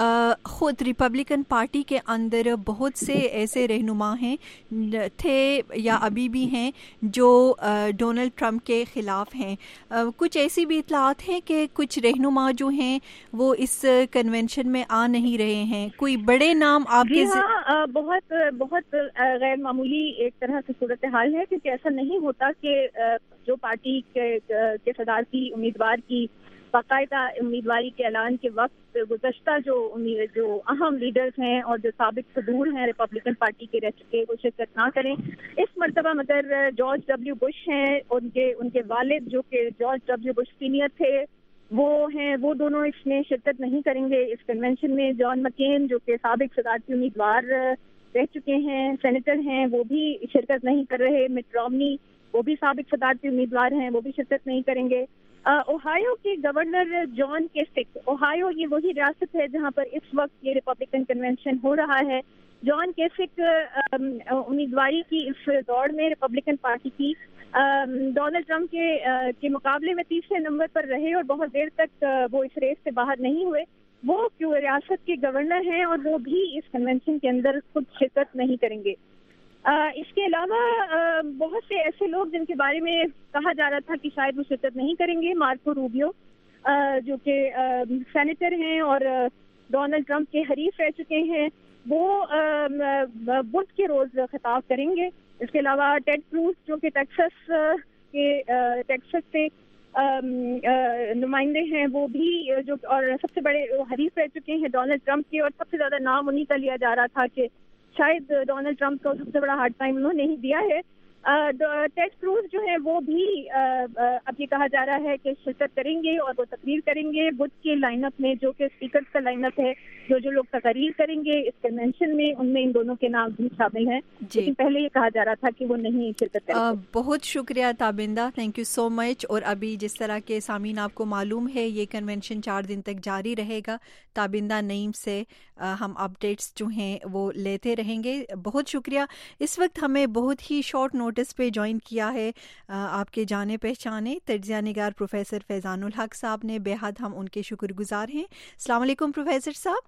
خود ریپبلکن پارٹی کے اندر بہت سے ایسے رہنما ہیں تھے یا ابھی بھی ہیں جو ڈونلڈ ٹرمپ کے خلاف ہیں. کچھ ایسی بھی اطلاعات ہیں کہ کچھ رہنما جو ہیں وہ اس کنونشن میں آ نہیں رہے ہیں. کوئی بڑے نام آپ کے ہاں بہت بہت غیر معمولی ایک طرح سے صورتحال ہے، کیونکہ ایسا نہیں ہوتا کہ جو پارٹی کے صدارتی امیدوار کی باقاعدہ امیدواری کے اعلان کے وقت گزشتہ جو جو اہم لیڈرز ہیں اور جو سابق صدور ہیں ریپبلکن پارٹی کے رہ چکے وہ شرکت نہ کریں. اس مرتبہ مگر جارج ڈبلیو بش ہیں، ان کے ان کے والد جو کہ جارج ڈبلیو بش سینئر تھے وہ ہیں، وہ دونوں اس میں شرکت نہیں کریں گے اس کنونشن میں. جان مکین جو کہ سابق صدارتی امیدوار رہ چکے ہیں، سینیٹر ہیں، وہ بھی شرکت نہیں کر رہے. مٹ رومنی وہ بھی سابق صدارتی امیدوار ہیں، وہ بھی شرکت نہیں کریں گے. اوہایو کے گورنر جان کیسک، اوہایو یہ وہی ریاست ہے جہاں پر اس وقت یہ ریپبلکن کنونشن ہو رہا ہے. جان کیسک امیدواری کی اس دوڑ میں ریپبلکن پارٹی کی ڈونلڈ ٹرمپ کے کے مقابلے میں تیسرے نمبر پر رہے اور بہت دیر تک وہ اس ریس سے باہر نہیں ہوئے. وہ کیوں ریاست کے گورنر ہیں اور وہ بھی اس کنونشن کے اندر خود شرکت نہیں کریں گے. اس کے علاوہ بہت سے ایسے لوگ جن کے بارے میں کہا جا رہا تھا کہ شاید وہ شرکت نہیں کریں گے. مارکو روبیو جو کہ سینیٹر ہیں اور ڈونلڈ ٹرمپ کے حریف رہ چکے ہیں، وہ بدھ کے روز خطاب کریں گے. اس کے علاوہ ٹیڈ کروز جو کہ ٹیکساس کے ٹیکساس سے نمائندے ہیں، وہ بھی جو اور سب سے بڑے حریف رہ چکے ہیں ڈونلڈ ٹرمپ کے، اور سب سے زیادہ نام انہیں کا لیا جا رہا تھا کہ شاید ڈونلڈ ٹرمپ کو سب سے بڑا ہارڈ ٹائم انہوں نے ہی دیا ہے. ٹیڈ کروز جو ہے وہ بھی اب یہ کہا جا رہا ہے کہ شرکت کریں گے اور وہ تقریر کریں گے. بدھ کے لائن اپ میں جو کہ اسپیکرز کا لائن اپ ہے، جو جو لوگ تقریر کریں گے اس کنونشن میں، ان میں ان دونوں کے نام بھی شامل ہیں. جی. لیکن پہلے یہ کہا جا رہا تھا کہ وہ نہیں شرکت کریں گے. بہت شکریہ تابندہ، تھینک یو سو مچ. اور ابھی جس طرح کے سامعین آپ کو معلوم ہے یہ کنونشن چار دن تک جاری رہے گا. تابندہ نعیم سے ہم اپڈیٹس جو ہیں وہ لیتے رہیں گے. بہت شکریہ. اس وقت ہمیں بہت ہی شارٹ نوٹس پہ جوائن کیا ہے آپ کے جانے پہچانے تجزیہ نگار پروفیسر فیضان الحق صاحب نے. بے حد ہم ان کے شکر گزار ہیں. السلام علیکم پروفیسر صاحب.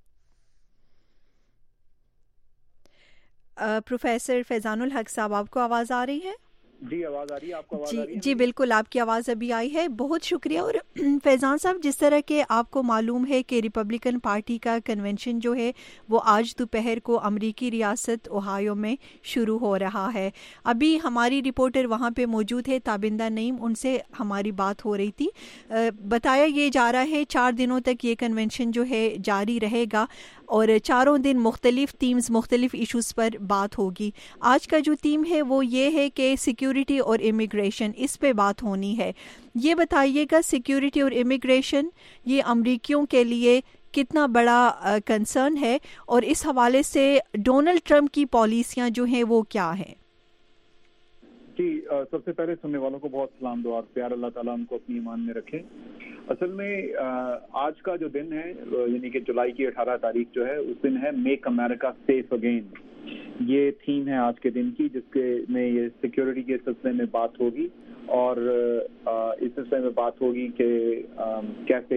پروفیسر فیضان الحق صاحب آپ کو آواز آ رہی ہے؟ جی آواز آ رہی ہے. آپ کو آواز جی آ رہی ہے؟ جی بالکل آپ کی آواز ابھی آئی ہے. بہت شکریہ. اور فیضان صاحب جس طرح کہ آپ کو معلوم ہے کہ ریپبلکن پارٹی کا کنونشن جو ہے وہ آج دوپہر کو امریکی ریاست اوہایو میں شروع ہو رہا ہے. ابھی ہماری رپورٹر وہاں پہ موجود ہے تابندہ نعیم، ان سے ہماری بات ہو رہی تھی. بتایا یہ جا رہا ہے چار دنوں تک یہ کنونشن جو ہے جاری رہے گا اور چاروں دن مختلف تیمز مختلف ایشوز پر بات ہوگی. آج کا جو تیم ہے وہ یہ ہے کہ سیکیورٹی اور امیگریشن، اس پہ بات ہونی ہے. یہ بتائیے گا سیکیورٹی اور امیگریشن یہ امریکیوں کے لیے کتنا بڑا کنسرن ہے اور اس حوالے سے ڈونلڈ ٹرمپ کی پالیسیاں جو ہیں وہ کیا ہیں؟ جی سب سے پہلے سننے والوں کو بہت سلام دعا اور پیار، اللہ تعالیٰ ان کو اپنی ایمان میں رکھے. اصل میں آج کا جو دن ہے یعنی کہ جولائی کی اٹھارہ تاریخ جو ہے اس دن ہے میک امریکہ سیف اگین. یہ تھیم ہے آج کے دن کی، جس کے میں یہ سیکیورٹی کے سلسلے میں بات ہوگی اور اس سلسلے میں بات ہوگی کہ کیسے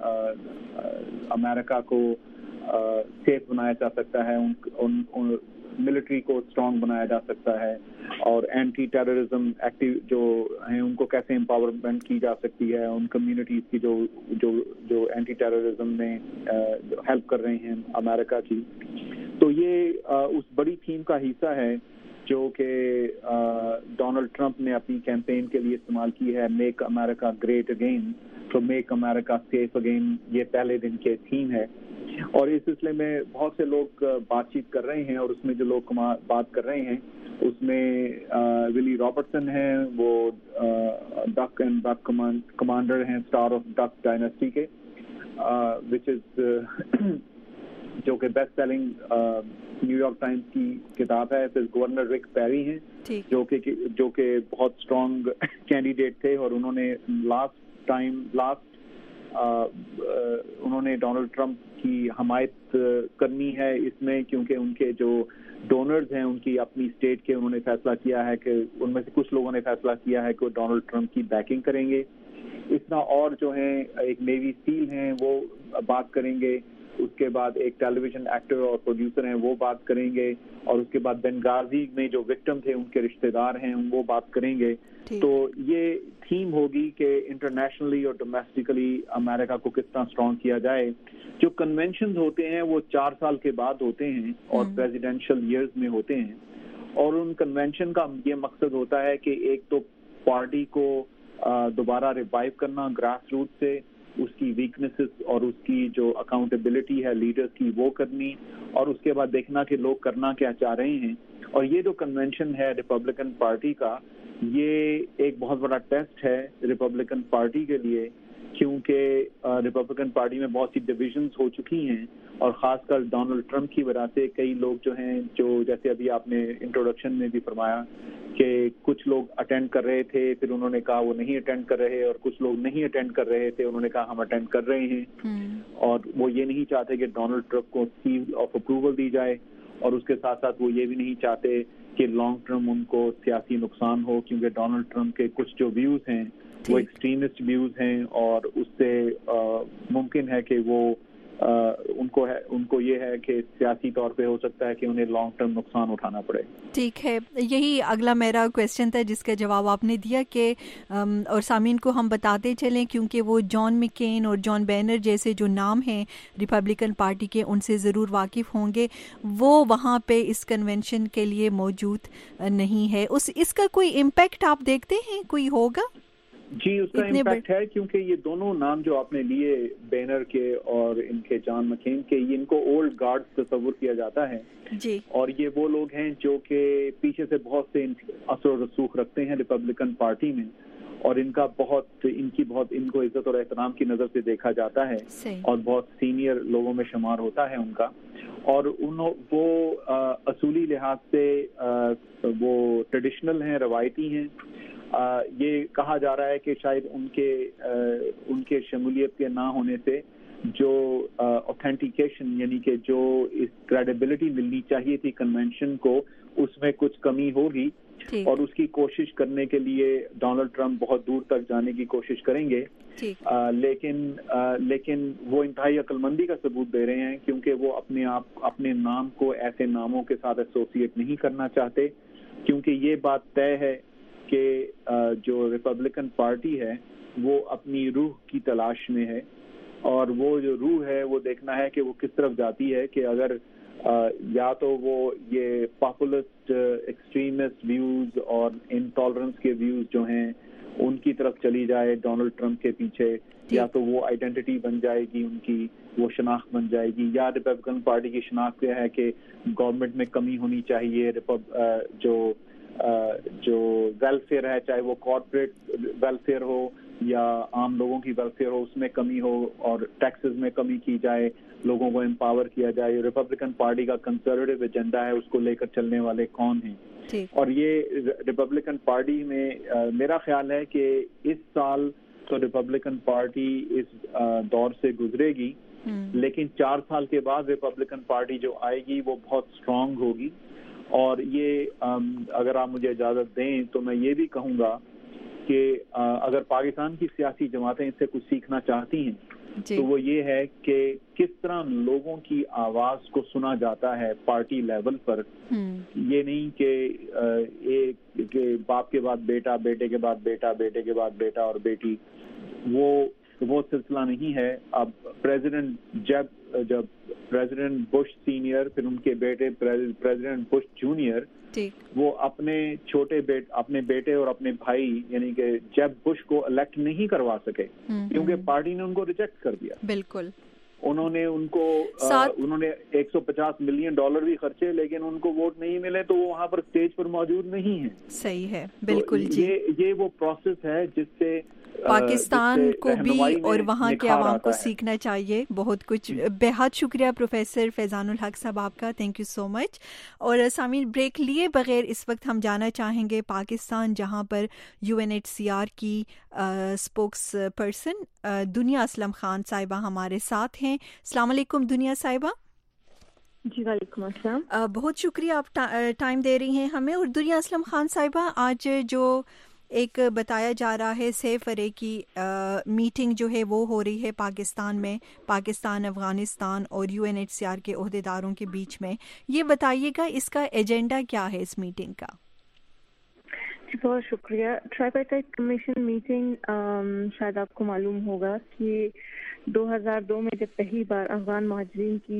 امریکہ کو سیف بنایا جا سکتا ہے، ان ملٹری کو اسٹرانگ بنایا جا سکتا ہے، اور اینٹی ٹیررزم ایکٹیو جو ہیں ان کو کیسے امپاورمنٹ کی جا سکتی ہے، ان کمیونٹیز کی جو جو جو اینٹی ٹیررزم میں ہیلپ کر رہے ہیں امریکہ کی. تو یہ اس بڑی تھیم کا حصہ ہے جو کہ ڈونلڈ ٹرمپ نے اپنی کیمپین کے لیے استعمال کی ہے، میک امریکہ گریٹ اگین. تو میک امریکہ سیف اگین یہ پہلے دن کے تھیم ہے، اور اس سلسلے میں بہت سے لوگ بات چیت کر رہے ہیں، اور اس میں جو لوگ بات کر رہے ہیں اس میں ولی رابرٹسن ہیں، وہ ڈک اینڈ ڈک کمانڈر ہیں اسٹار آف ڈک ڈائناسٹی کے، وچ از جو کہ best selling New York Times کی کتاب ہے. پھر گورنر رک پیری ہیں جو کہ جو کہ بہت اسٹرانگ کینڈیڈیٹ تھے، اور انہوں نے لاسٹ ٹائم لاسٹ انہوں نے ڈونلڈ ٹرمپ کی حمایت کرنی ہے اس میں، کیونکہ ان کے جو ڈونرز ہیں ان کی اپنی اسٹیٹ کے انہوں نے فیصلہ کیا ہے کہ ان میں سے کچھ لوگوں نے فیصلہ کیا ہے کہ وہ ڈونلڈ ٹرمپ کی بیکنگ کریں گے. اس طرح اور جو ہیں ایک نیوی سیل ہیں وہ بات کریں گے، اس کے بعد ایک ٹیلی ویژن ایکٹر اور پروڈیوسر ہیں وہ بات کریں گے، اور اس کے بعد بنگازی میں جو وکٹم تھے ان کے رشتہ دار ہیں وہ بات کریں گے. تو یہ تھیم ہوگی کہ انٹرنیشنلی اور ڈومیسٹکلی امریکہ کو کس طرح اسٹرانگ کیا جائے. جو کنونشنز ہوتے ہیں وہ چار سال کے بعد ہوتے ہیں اور پریزیڈینشیل ایئرز میں ہوتے ہیں، اور ان کنونشن کا یہ مقصد ہوتا ہے کہ ایک تو پارٹی کو دوبارہ ریوائیو کرنا گراس روٹ سے، اس کی ویکنیسز اور اس کی جو اکاؤنٹیبلٹی ہے لیڈرز کی وہ کرنی، اور اس کے بعد دیکھنا کہ لوگ کرنا کیا چاہ رہے ہیں. اور یہ جو کنونشن ہے ریپبلکن پارٹی کا، یہ ایک بہت بڑا ٹیسٹ ہے ریپبلکن پارٹی کے لیے، کیونکہ ریپبلکن پارٹی میں بہت سی ڈویژنز ہو چکی ہیں، اور خاص کر ڈونلڈ ٹرمپ کی وجہ سے کئی لوگ جو ہیں جو جیسے ابھی آپ نے انٹروڈکشن میں بھی فرمایا کہ کچھ لوگ اٹینڈ کر رہے تھے، پھر انہوں نے کہا وہ نہیں اٹینڈ کر رہے، اور کچھ لوگ نہیں اٹینڈ کر رہے تھے، انہوں نے کہا ہم اٹینڈ کر رہے ہیں. اور وہ یہ نہیں چاہتے کہ ڈونلڈ ٹرمپ کو سیل آف اپروول دی جائے، اور اس کے ساتھ ساتھ وہ یہ بھی نہیں چاہتے کہ لانگ ٹرم ان کو سیاسی نقصان ہو، کیونکہ ڈونلڈ ٹرمپ کے کچھ جو ویوز ہیں وہ ایکسٹریمسٹ ویوز ہیں، اور اس سے ممکن ہے کہ وہ ان کو ہے ان کو یہ ہے کہ سیاسی طور پہ ہو سکتا ہے کہ انہیں لانگ ٹرم نقصان اٹھانا پڑے. ٹھیک ہے، یہی اگلا میرا کویسچن تھا جس کا جواب آپ نے دیا کہ اور سامعین کو ہم بتاتے چلیں، کیونکہ وہ جان مکین اور جان بینر جیسے جو نام ہیں ریپبلکن پارٹی کے ان سے ضرور واقف ہوں گے، وہ وہاں پہ اس کنونشن کے لیے موجود نہیں ہے. اس اس کا کوئی امپیکٹ آپ دیکھتے ہیں کوئی ہوگا؟ جی اس کا امپیکٹ ہے، کیونکہ یہ دونوں نام جو آپ نے لیے بینر کے اور ان کے جان مکین کے، یہ ان کو اولڈ گارڈ تصور کیا جاتا ہے جی، اور یہ وہ لوگ ہیں جو کہ پیچھے سے بہت سے اثر و رسوخ رکھتے ہیں ریپبلکن پارٹی میں، اور ان کا بہت ان کی بہت ان کو عزت اور احترام کی نظر سے دیکھا جاتا ہے، اور بہت سینئر لوگوں میں شمار ہوتا ہے ان کا. اور انہوں وہ اصولی لحاظ سے وہ ٹریڈیشنل ہیں، روایتی ہیں. یہ کہا جا رہا ہے کہ شاید ان کے ان کے شمولیت کے نہ ہونے سے جو اوتھینٹیکیشن یعنی کہ جو اس کریڈیبلٹی ملنی چاہیے تھی کنونشن کو، اس میں کچھ کمی ہوگی، اور اس کی کوشش کرنے کے لیے ڈونلڈ ٹرمپ بہت دور تک جانے کی کوشش کریں گے. آ, لیکن آ, لیکن وہ انتہائی عقل مندی کا ثبوت دے رہے ہیں، کیونکہ وہ اپنے آپ اپنے نام کو ایسے ناموں کے ساتھ ایسوسیٹ نہیں کرنا چاہتے، کیونکہ یہ بات طے ہے کہ جو ریپبلکن پارٹی ہے وہ اپنی روح کی تلاش میں ہے، اور وہ جو روح ہے وہ دیکھنا ہے کہ وہ کس طرف جاتی ہے، کہ اگر یا تو وہ یہ پاپولسٹ ایکسٹریمسٹ ویوز اور انٹالرنس کے ویوز جو ہیں ان کی طرف چلی جائے ڈونلڈ ٹرمپ کے پیچھے، یا تو وہ آئیڈینٹی بن جائے گی ان کی، وہ شناخت بن جائے گی، یا ریپبلکن پارٹی کی شناخت یہ ہے کہ گورنمنٹ میں کمی ہونی چاہیے، جو جو ویلفیئر ہے چاہے وہ کارپوریٹ ویلفیئر ہو یا عام لوگوں کی ویلفیئر ہو اس میں کمی ہو، اور ٹیکسز میں کمی کی جائے، لوگوں کو امپاور کیا جائے. ریپبلکن پارٹی کا کنسرویٹو ایجنڈا ہے، اس کو لے کر چلنے والے کون ہیں؟ اور یہ ریپبلکن پارٹی میں میرا خیال ہے کہ اس سال تو ریپبلکن پارٹی اس دور سے گزرے گی لیکن چار سال کے بعد ریپبلکن پارٹی جو آئے گی وہ بہت اسٹرانگ ہوگی. اور یہ اگر آپ مجھے اجازت دیں تو میں یہ بھی کہوں گا کہ اگر پاکستان کی سیاسی جماعتیں اس سے کچھ سیکھنا چاہتی ہیں جی. تو وہ یہ ہے کہ کس طرح لوگوں کی آواز کو سنا جاتا ہے پارٹی لیول پر. یہ نہیں کہ ایک کہ باپ کے بعد بیٹا, بیٹے کے بعد بیٹا, بیٹے کے بعد بیٹا اور بیٹی, وہ وہ سلسلہ نہیں ہے. اب پریزیڈنٹ جب جب پریزیڈنٹ بش سینئر پھر ان کے بیٹے پریزیڈنٹ بش جونیئر وہ اپنے چھوٹے بیٹ اپنے بیٹے اور اپنے بھائی یعنی کہ جیب بش کو الیکٹ نہیں کروا سکے کیونکہ پارٹی نے ان کو ریجیکٹ کر دیا. بالکل. انہوں نے ان کو انہوں نے ایک سو پچاس ملین ڈالر بھی خرچے لیکن ان کو ووٹ نہیں ملے تو وہ وہاں پر اسٹیج پر موجود نہیں ہیں. صحیح ہے, بالکل جی. یہ وہ پروسیس ہے جس سے پاکستان کو بھی اور وہاں کے عوام کو سیکھنا چاہیے. بہت کچھ. بہت شکریہ پروفیسر فیضان الحق صاحب آپ کا, تھینک یو سو مچ. اور سامعین بریک لیے بغیر اس وقت ہم جانا چاہیں گے پاکستان, جہاں پر U N H C R کی اسپوکس پرسن دنیا اسلم خان صاحبہ ہمارے ساتھ ہیں. السلام علیکم دنیا صاحبہ. جی وعلیکم السلام. بہت شکریہ آپ ٹائم دے رہی ہیں ہمیں. اور دنیا اسلم خان صاحبہ, آج جو ایک بتایا جا رہا ہے سیف ارے کی میٹنگ جو ہے وہ ہو رہی ہے پاکستان میں, پاکستان, افغانستان اور U N H C R کے عہدیداروں کے بیچ میں. یہ بتائیے گا اس کا ایجنڈا کیا ہے اس میٹنگ کا؟ جی بہت شکریہ. ٹرائیپارٹائٹ کمیشن میٹنگ شاید آپ کو معلوم ہوگا کہ دو ہزار دو میں جب پہلی بار افغان مہاجرین کی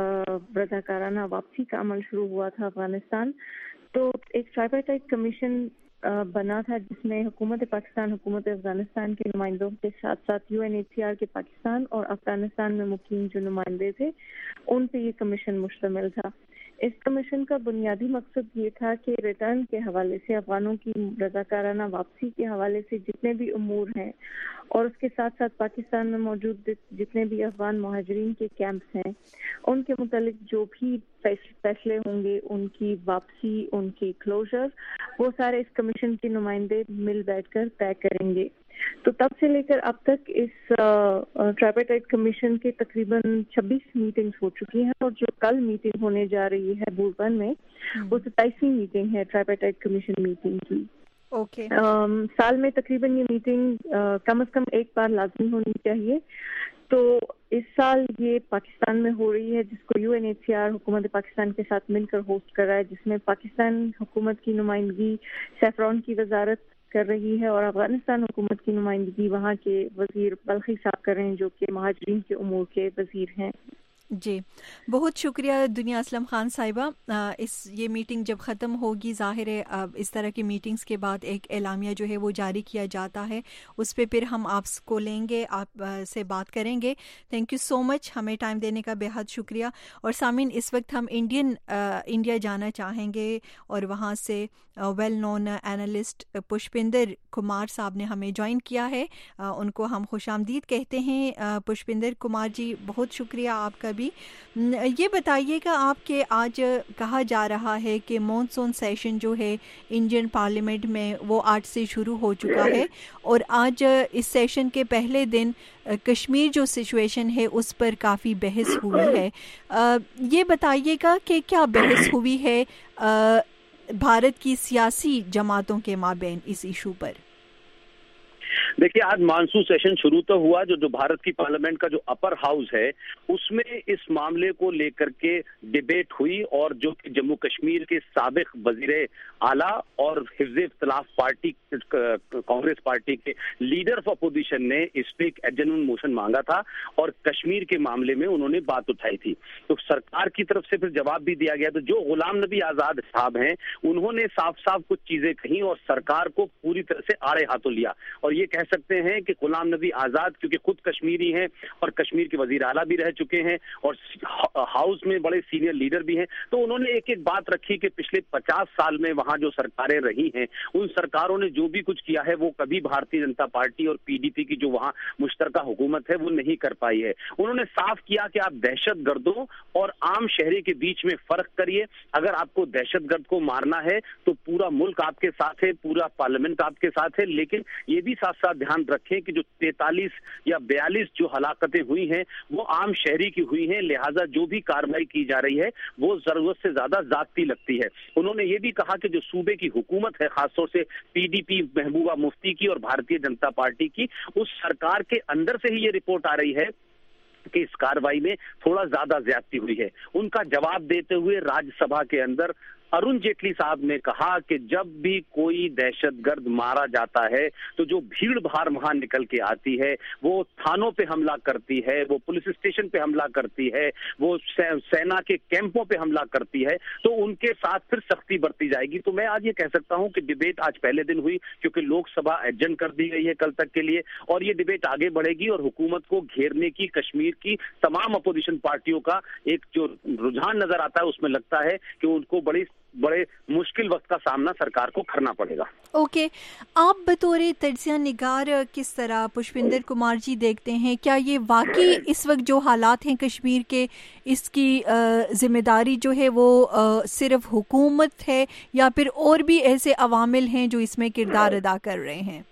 رضاکارانہ واپسی کا عمل شروع ہوا تھا افغانستان, تو ایک ٹرائیپارٹائٹ کمیشن بنا تھا جس میں حکومت پاکستان, حکومت افغانستان کے نمائندوں کے ساتھ ساتھ U N H C R کے پاکستان اور افغانستان میں مقیم جو نمائندے تھے ان پہ یہ کمیشن مشتمل تھا. اس کمیشن کا بنیادی مقصد یہ تھا کہ ریٹرن کے حوالے سے, افغانوں کی رضاکارانہ واپسی کے حوالے سے جتنے بھی امور ہیں اور اس کے ساتھ ساتھ پاکستان میں موجود جتنے بھی افغان مہاجرین کے کیمپس ہیں ان کے متعلق جو بھی فیصلے ہوں گے, ان کی واپسی, ان کی کلوزر, وہ سارے اس کمیشن کے نمائندے مل بیٹھ کر طے کریں گے. تو تب سے لے کر اب تک اس ٹرائیپارٹائٹ کمیشن کے تقریباً چھبیس میٹنگز ہو چکی ہیں اور جو کل میٹنگ ہونے جا رہی ہے بوربن میں وہ ستائیسویں میٹنگ ہے ٹرائیپارٹائٹ کمیشن میٹنگ کی. اوکے. سال میں تقریباً یہ میٹنگ کم از کم ایک بار لازمی ہونی چاہیے. تو اس سال یہ پاکستان میں ہو رہی ہے جس کو U N H C R حکومت پاکستان کے ساتھ مل کر ہوسٹ کر رہا ہے, جس میں پاکستان حکومت کی نمائندگی سیفران کی وزارت کر رہی ہے اور افغانستان حکومت کی نمائندگی وہاں کے وزیر بلخی صاحب کر رہے ہیں جو کہ مہاجرین کے امور کے وزیر ہیں. جی بہت شکریہ دنیا اسلم خان صاحبہ. اس یہ میٹنگ جب ختم ہوگی, ظاہر ہے اس طرح کی میٹنگز کے بعد ایک اعلامیہ جو ہے وہ جاری کیا جاتا ہے, اس پہ پھر ہم آپ کو لیں گے, آپ سے بات کریں گے. تھینک یو سو مچ, ہمیں ٹائم دینے کا بے حد شکریہ. اور سامعین اس وقت ہم انڈین انڈیا جانا چاہیں گے اور وہاں سے well known analyst Pushpinder Kumar صاحب نے ہمیں جوائن کیا ہے, ان کو ہم خوش آمدید کہتے ہیں. پشپندر کمار جی بہت شکریہ آپ کا بھی. یہ بتائیے گا آپ کے آج کہا جا رہا ہے کہ مونسون سیشن جو ہے انڈین پارلیمنٹ میں وہ آج سے شروع ہو چکا ہے اور آج اس سیشن کے پہلے دن کشمیر جو سچویشن ہے اس پر کافی بحث ہوئی ہے. یہ بتائیے گا کہ کیا بحث ہوئی ہے بھارت کی سیاسی جماعتوں کے مابین اس ایشو پر؟ دیکھیے آج مانسون سیشن شروع تو ہوا, جو جو بھارت کی پارلیمنٹ کا جو اپر ہاؤس ہے اس میں اس معاملے کو لے کر کے ڈیبیٹ ہوئی اور جو کہ جموں کشمیر کے سابق وزیر اعلیٰ اور حفظ اختلاف پارٹی کانگریس پارٹی کے لیڈر آف اپوزیشن نے اس پہ ایک ایڈجرنمنٹ موشن مانگا تھا اور کشمیر کے معاملے میں انہوں نے بات اٹھائی تھی. تو سرکار کی طرف سے پھر جواب بھی دیا گیا. تو جو غلام نبی آزاد صاحب ہیں انہوں نے صاف صاف کچھ چیزیں کہیں اور سرکار کو پوری طرح سے آڑے ہاتھوں لیا اور یہ کہہ سکتے ہیں کہ غلام نبی آزاد کیونکہ خود کشمیری ہیں اور کشمیر کے وزیر اعلیٰ بھی رہ چکے ہیں اور ہاؤس میں بڑے سینئر لیڈر بھی ہیں, تو انہوں نے ایک ایک بات رکھی کہ پچھلے پچاس سال میں وہاں جو سرکاریں رہی ہیں ان سرکاروں نے جو بھی کچھ کیا ہے وہ کبھی بھارتیہ جنتا پارٹی اور پی ڈی پی کی جو وہاں مشترکہ حکومت ہے وہ نہیں کر پائی ہے. انہوں نے صاف کیا کہ آپ دہشت گردوں اور عام شہری کے بیچ میں فرق کریے. اگر آپ کو دہشت گرد کو مارنا ہے تو پورا ملک آپ کے ساتھ ہے, پورا پارلیمنٹ آپ کے ساتھ ہے, لیکن یہ بھی ساتھ ساتھ ध्यान रखें कि जो तैंतालीस या बयालीस जो हलाकतें हुई हैं वो आम शहरी की हुई हैं, लिहाजा जो भी कार्रवाई की जा रही है वो जरूरत से ज्यादा जाती लगती है। उन्होंने ये भी कहा कि जो सूबे की हुकूमत है, खासतौर से पीडीपी महबूबा मुफ्ती की और भारतीय जनता पार्टी की, उस सरकार के अंदर से ही ये रिपोर्ट आ रही है कि इस कार्रवाई में थोड़ा ज्यादा ज्यादती हुई है। उनका जवाब देते हुए राज्यसभा के अंदर अरुण जेटली साहब ने कहा कि जब भी कोई दहशतगर्द मारा जाता है तो जो भीड़ भाड़ वहां निकल के आती है, वो थानों पे हमला करती है, वो पुलिस स्टेशन पे हमला करती है, वो सेना के कैंपों पे हमला करती है, तो उनके साथ फिर सख्ती बरती जाएगी। तो मैं आज ये कह सकता हूं कि डिबेट आज पहले दिन हुई क्योंकि लोकसभा एडजर्न कर दी गई है कल तक के लिए, और ये डिबेट आगे बढ़ेगी और हुकूमत को घेरने की कश्मीर की तमाम अपोजिशन पार्टियों का एक जो रुझान नजर आता है उसमें लगता है कि उनको बड़ी बड़े मुश्किल वक्त का सामना सरकार को करना पड़ेगा। Okay okay. आप बतौर तज्ज़िया निगार किस तरह पुष्पिंदर कुमार जी देखते हैं, क्या ये वाकई इस वक्त जो हालात हैं कश्मीर के, इसकी जिम्मेदारी जो है वो आ, सिर्फ हुकूमत है या फिर और भी ऐसे अवामिल हैं जो इसमें किरदार अदा कर रहे हैं?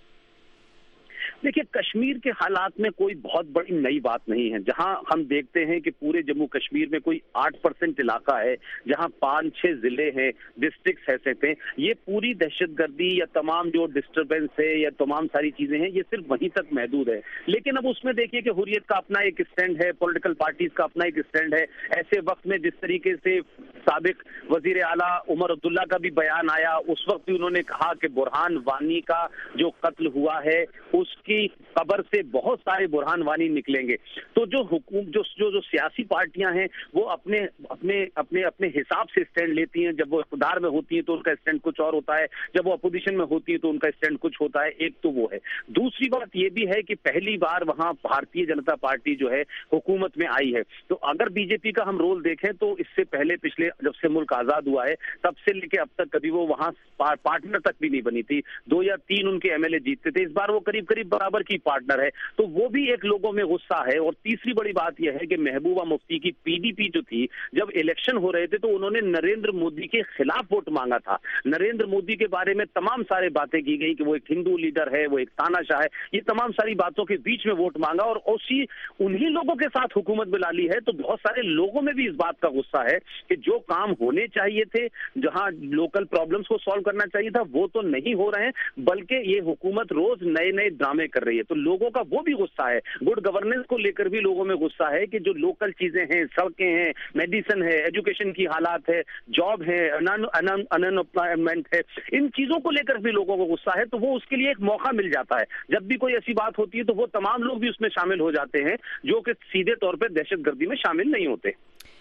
देखिए, कश्मीर के हालात में कोई बहुत बड़ी नई बात नहीं है। जहां हम देखते हैं कि पूरे जम्मू कश्मीर में कोई आठ परसेंट इलाका है जहां पांच छह जिले हैं, डिस्ट्रिक्ट हैसियत हैं, ये पूरी दहशतगर्दी या तमाम जो डिस्टर्बेंस है या तमाम सारी चीजें हैं ये सिर्फ वहीं तक महदूद है। लेकिन अब उसमें देखिए कि हुर्रियत का अपना एक स्टैंड है, पॉलिटिकल पार्टीज का अपना एक स्टैंड है। ऐसे वक्त में जिस तरीके से साबिक वजीर आला उमर अब्दुल्ला का भी बयान आया, उस वक्त भी उन्होंने कहा कि बुरहान वानी का जो कत्ल हुआ है उसकी कब्र से बहुत सारे बुरहान वानी निकलेंगे। तो जो हुकूम जो जो जो सियासी पार्टियां हैं वो अपने अपने अपने अपने हिसाब से स्टैंड लेती हैं। जब वो इक़्तिदार में होती हैं तो उनका स्टैंड कुछ और होता है, जब वो अपोजिशन में होती है तो उनका स्टैंड कुछ होता है। एक तो वो है। दूसरी बात ये भी है कि पहली बार वहां भारतीय जनता पार्टी जो है हुकूमत में आई है। तो अगर बीजेपी का हम रोल देखें तो इससे पहले पिछले जब से मुल्क आजाद हुआ है तब से लेके अब तक कभी वो वहां पार्टनर तक भी नहीं बनी थी। दो या तीन उनके एमएलए जीतते थे, इस बार वो करीब करीब बराबर की पार्टनर है, तो वो भी एक लोगों में गुस्सा है। और तीसरी बड़ी बात यह है कि महबूबा मुफ्ती की पीडीपी जो थी, जब इलेक्शन हो रहे थे तो उन्होंने नरेंद्र मोदी के खिलाफ वोट मांगा था। नरेंद्र मोदी के बारे में तमाम सारे बातें की गई कि वो एक हिंदू लीडर है, वो एक तानाशाह है, ये तमाम सारी बातों के बीच में वोट मांगा और उसी उन्हीं लोगों के साथ हुकूमत में ली है। तो बहुत सारे लोगों में भी इस बात का गुस्सा है कि जो काम होने चाहिए थे, जहां लोकल प्रॉब्लम्स को सॉल्व करना चाहिए था, वो तो नहीं हो रहे हैं, बल्कि ये हुकूमत रोज नए नए ड्रामे कर रही है। तो लोगों का वो भी गुस्सा है। गुड गवर्नेंस को लेकर भी लोगों में गुस्सा है कि जो लोकल चीजें हैं, सड़कें हैं, मेडिसिन है, एजुकेशन की हालात है, जॉब है, अनएम्प्लॉयमेंट है, इन चीजों को लेकर भी लोगों को गुस्सा है। तो वो उसके लिए एक मौका मिल जाता है। जब भी कोई ऐसी बात होती है तो वो तमाम लोग भी उसमें शामिल हो जाते हैं जो कि सीधे तौर पर दहशतगर्दी में शामिल नहीं होते।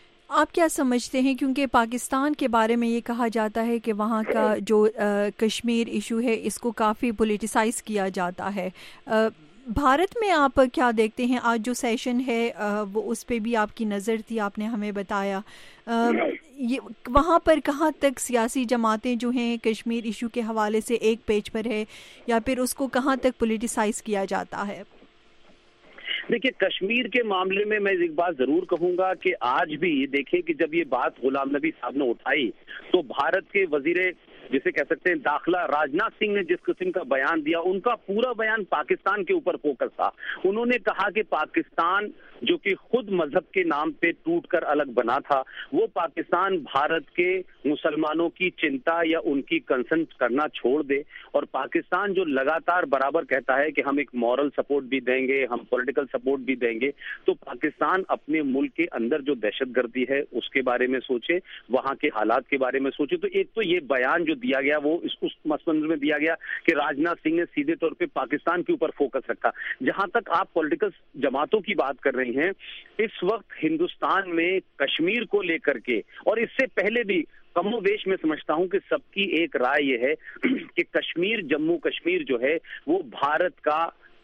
आप क्या समझते हैं, क्योंकि पाकिस्तान के बारे में ये कहा जाता है कि वहाँ का जो आ, कश्मीर इशू है इसको काफ़ी पॉलिटिसाइज किया जाता है, आ, भारत में आप क्या देखते हैं? आज जो सेशन है आ, वो उस पे भी आपकी नज़र थी, आपने हमें बताया। आ, ये वहाँ पर कहाँ तक सियासी जमातें जो हैं कश्मीर इशू के हवाले से एक पेज पर है या फिर उसको कहाँ तक पॉलिटिसाइज किया जाता है? देखिए, कश्मीर के मामले में मैं एक बात जरूर कहूंगा कि आज भी देखिए कि जब ये बात गुलाम नबी साहब ने उठाई तो भारत के वजीरे जिसे कह सकते हैं दाखिला राजनाथ सिंह ने जिस किस्म का बयान दिया, उनका पूरा बयान पाकिस्तान के ऊपर फोकस था। उन्होंने कहा कि पाकिस्तान जो कि खुद मजहब के नाम पे टूटकर अलग बना था, वो पाकिस्तान भारत के मुसलमानों की चिंता या उनकी कंसर्न करना छोड़ दे और पाकिस्तान जो लगातार बराबर कहता है कि हम एक मॉरल सपोर्ट भी देंगे, हम पॉलिटिकल सपोर्ट भी देंगे, तो पाकिस्तान अपने मुल्क के अंदर जो दहशतगर्दी है उसके बारे में सोचे, वहां के हालात के बारे में सोचे। तो एक तो ये बयान जो दिया गया वो इस उस मसमंजर में दिया गया कि राजनाथ सिंह ने सीधे तौर पे पाकिस्तान के ऊपर फोकस रखा। जहां तक आप पॉलिटिकल जमातों की बात कर रही हैं, इस वक्त हिंदुस्तान में कश्मीर को लेकर के और इससे पहले भी कमोवेश में समझता हूं कि सबकी एक राय यह है कि कश्मीर, जम्मू कश्मीर जो है वो भारत का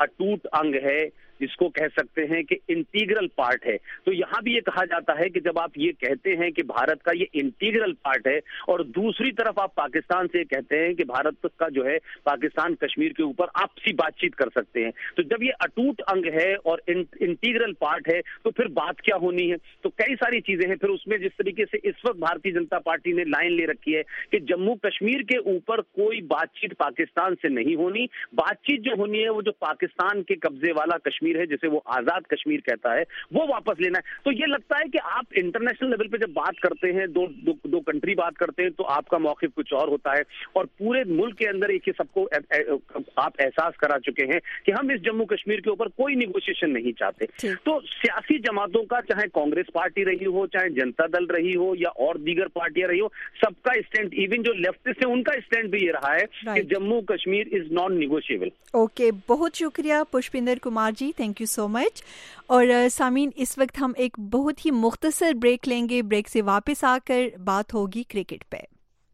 अटूट अंग है, जिसको कह सकते हैं कि इंटीग्रल पार्ट है। तो यहाँ भी ये कहा जाता है कि जब आप ये कहते हैं कि भारत का ये इंटीग्रल पार्ट है और दूसरी तरफ आप पाकिस्तान से कहते हैं कि भारत का जो है पाकिस्तान कश्मीर के ऊपर आपसी बातचीत कर सकते हैं, तो जब ये अटूट अंग है और इंटीग्रल पार्ट है तो फिर बात क्या होनी है। तो कई सारी चीजें हैं। फिर उसमें जिस तरीके से इस वक्त भारतीय जनता पार्टी ने लाइन ले रखी है कि जम्मू कश्मीर के ऊपर कोई बातचीत पाकिस्तान से नहीं होनी, बातचीत जो होनी है वो जो पाकिस्तान के कब्जे वाला कश्मीर है, जिसे वो आजाद कश्मीर कहता है, वो वापस लेना है। तो ये लगता है कि आप इंटरनेशनल लेवल पे जब बात करते हैं, दो दो, दो कंट्री बात करते हैं, तो आपका मौक़िफ़ कुछ और होता है और पूरे मुल्क के अंदर एक ही सबको ए, ए, आप एहसास करा चुके हैं कि हम इस जम्मू कश्मीर के ऊपर कोई निगोशिएशन नहीं चाहते। तो सियासी जमातों का, चाहे कांग्रेस पार्टी रही हो, चाहे जनता दल रही हो या और दीगर पार्टियां रही हो, सबका स्टैंड, इवन जो लेफ्टिस्ट है उनका स्टैंड भी ये रहा है कि Jammu Kashmir is non negotiable. Okay, बहुत शुक्रिया Pushpinder Kumar ji, thank you so much. और सामीन, इस वक्त हम एक बहुत ही मुख्तसर ब्रेक लेंगे, ब्रेक से वापस आकर बात होगी क्रिकेट पे।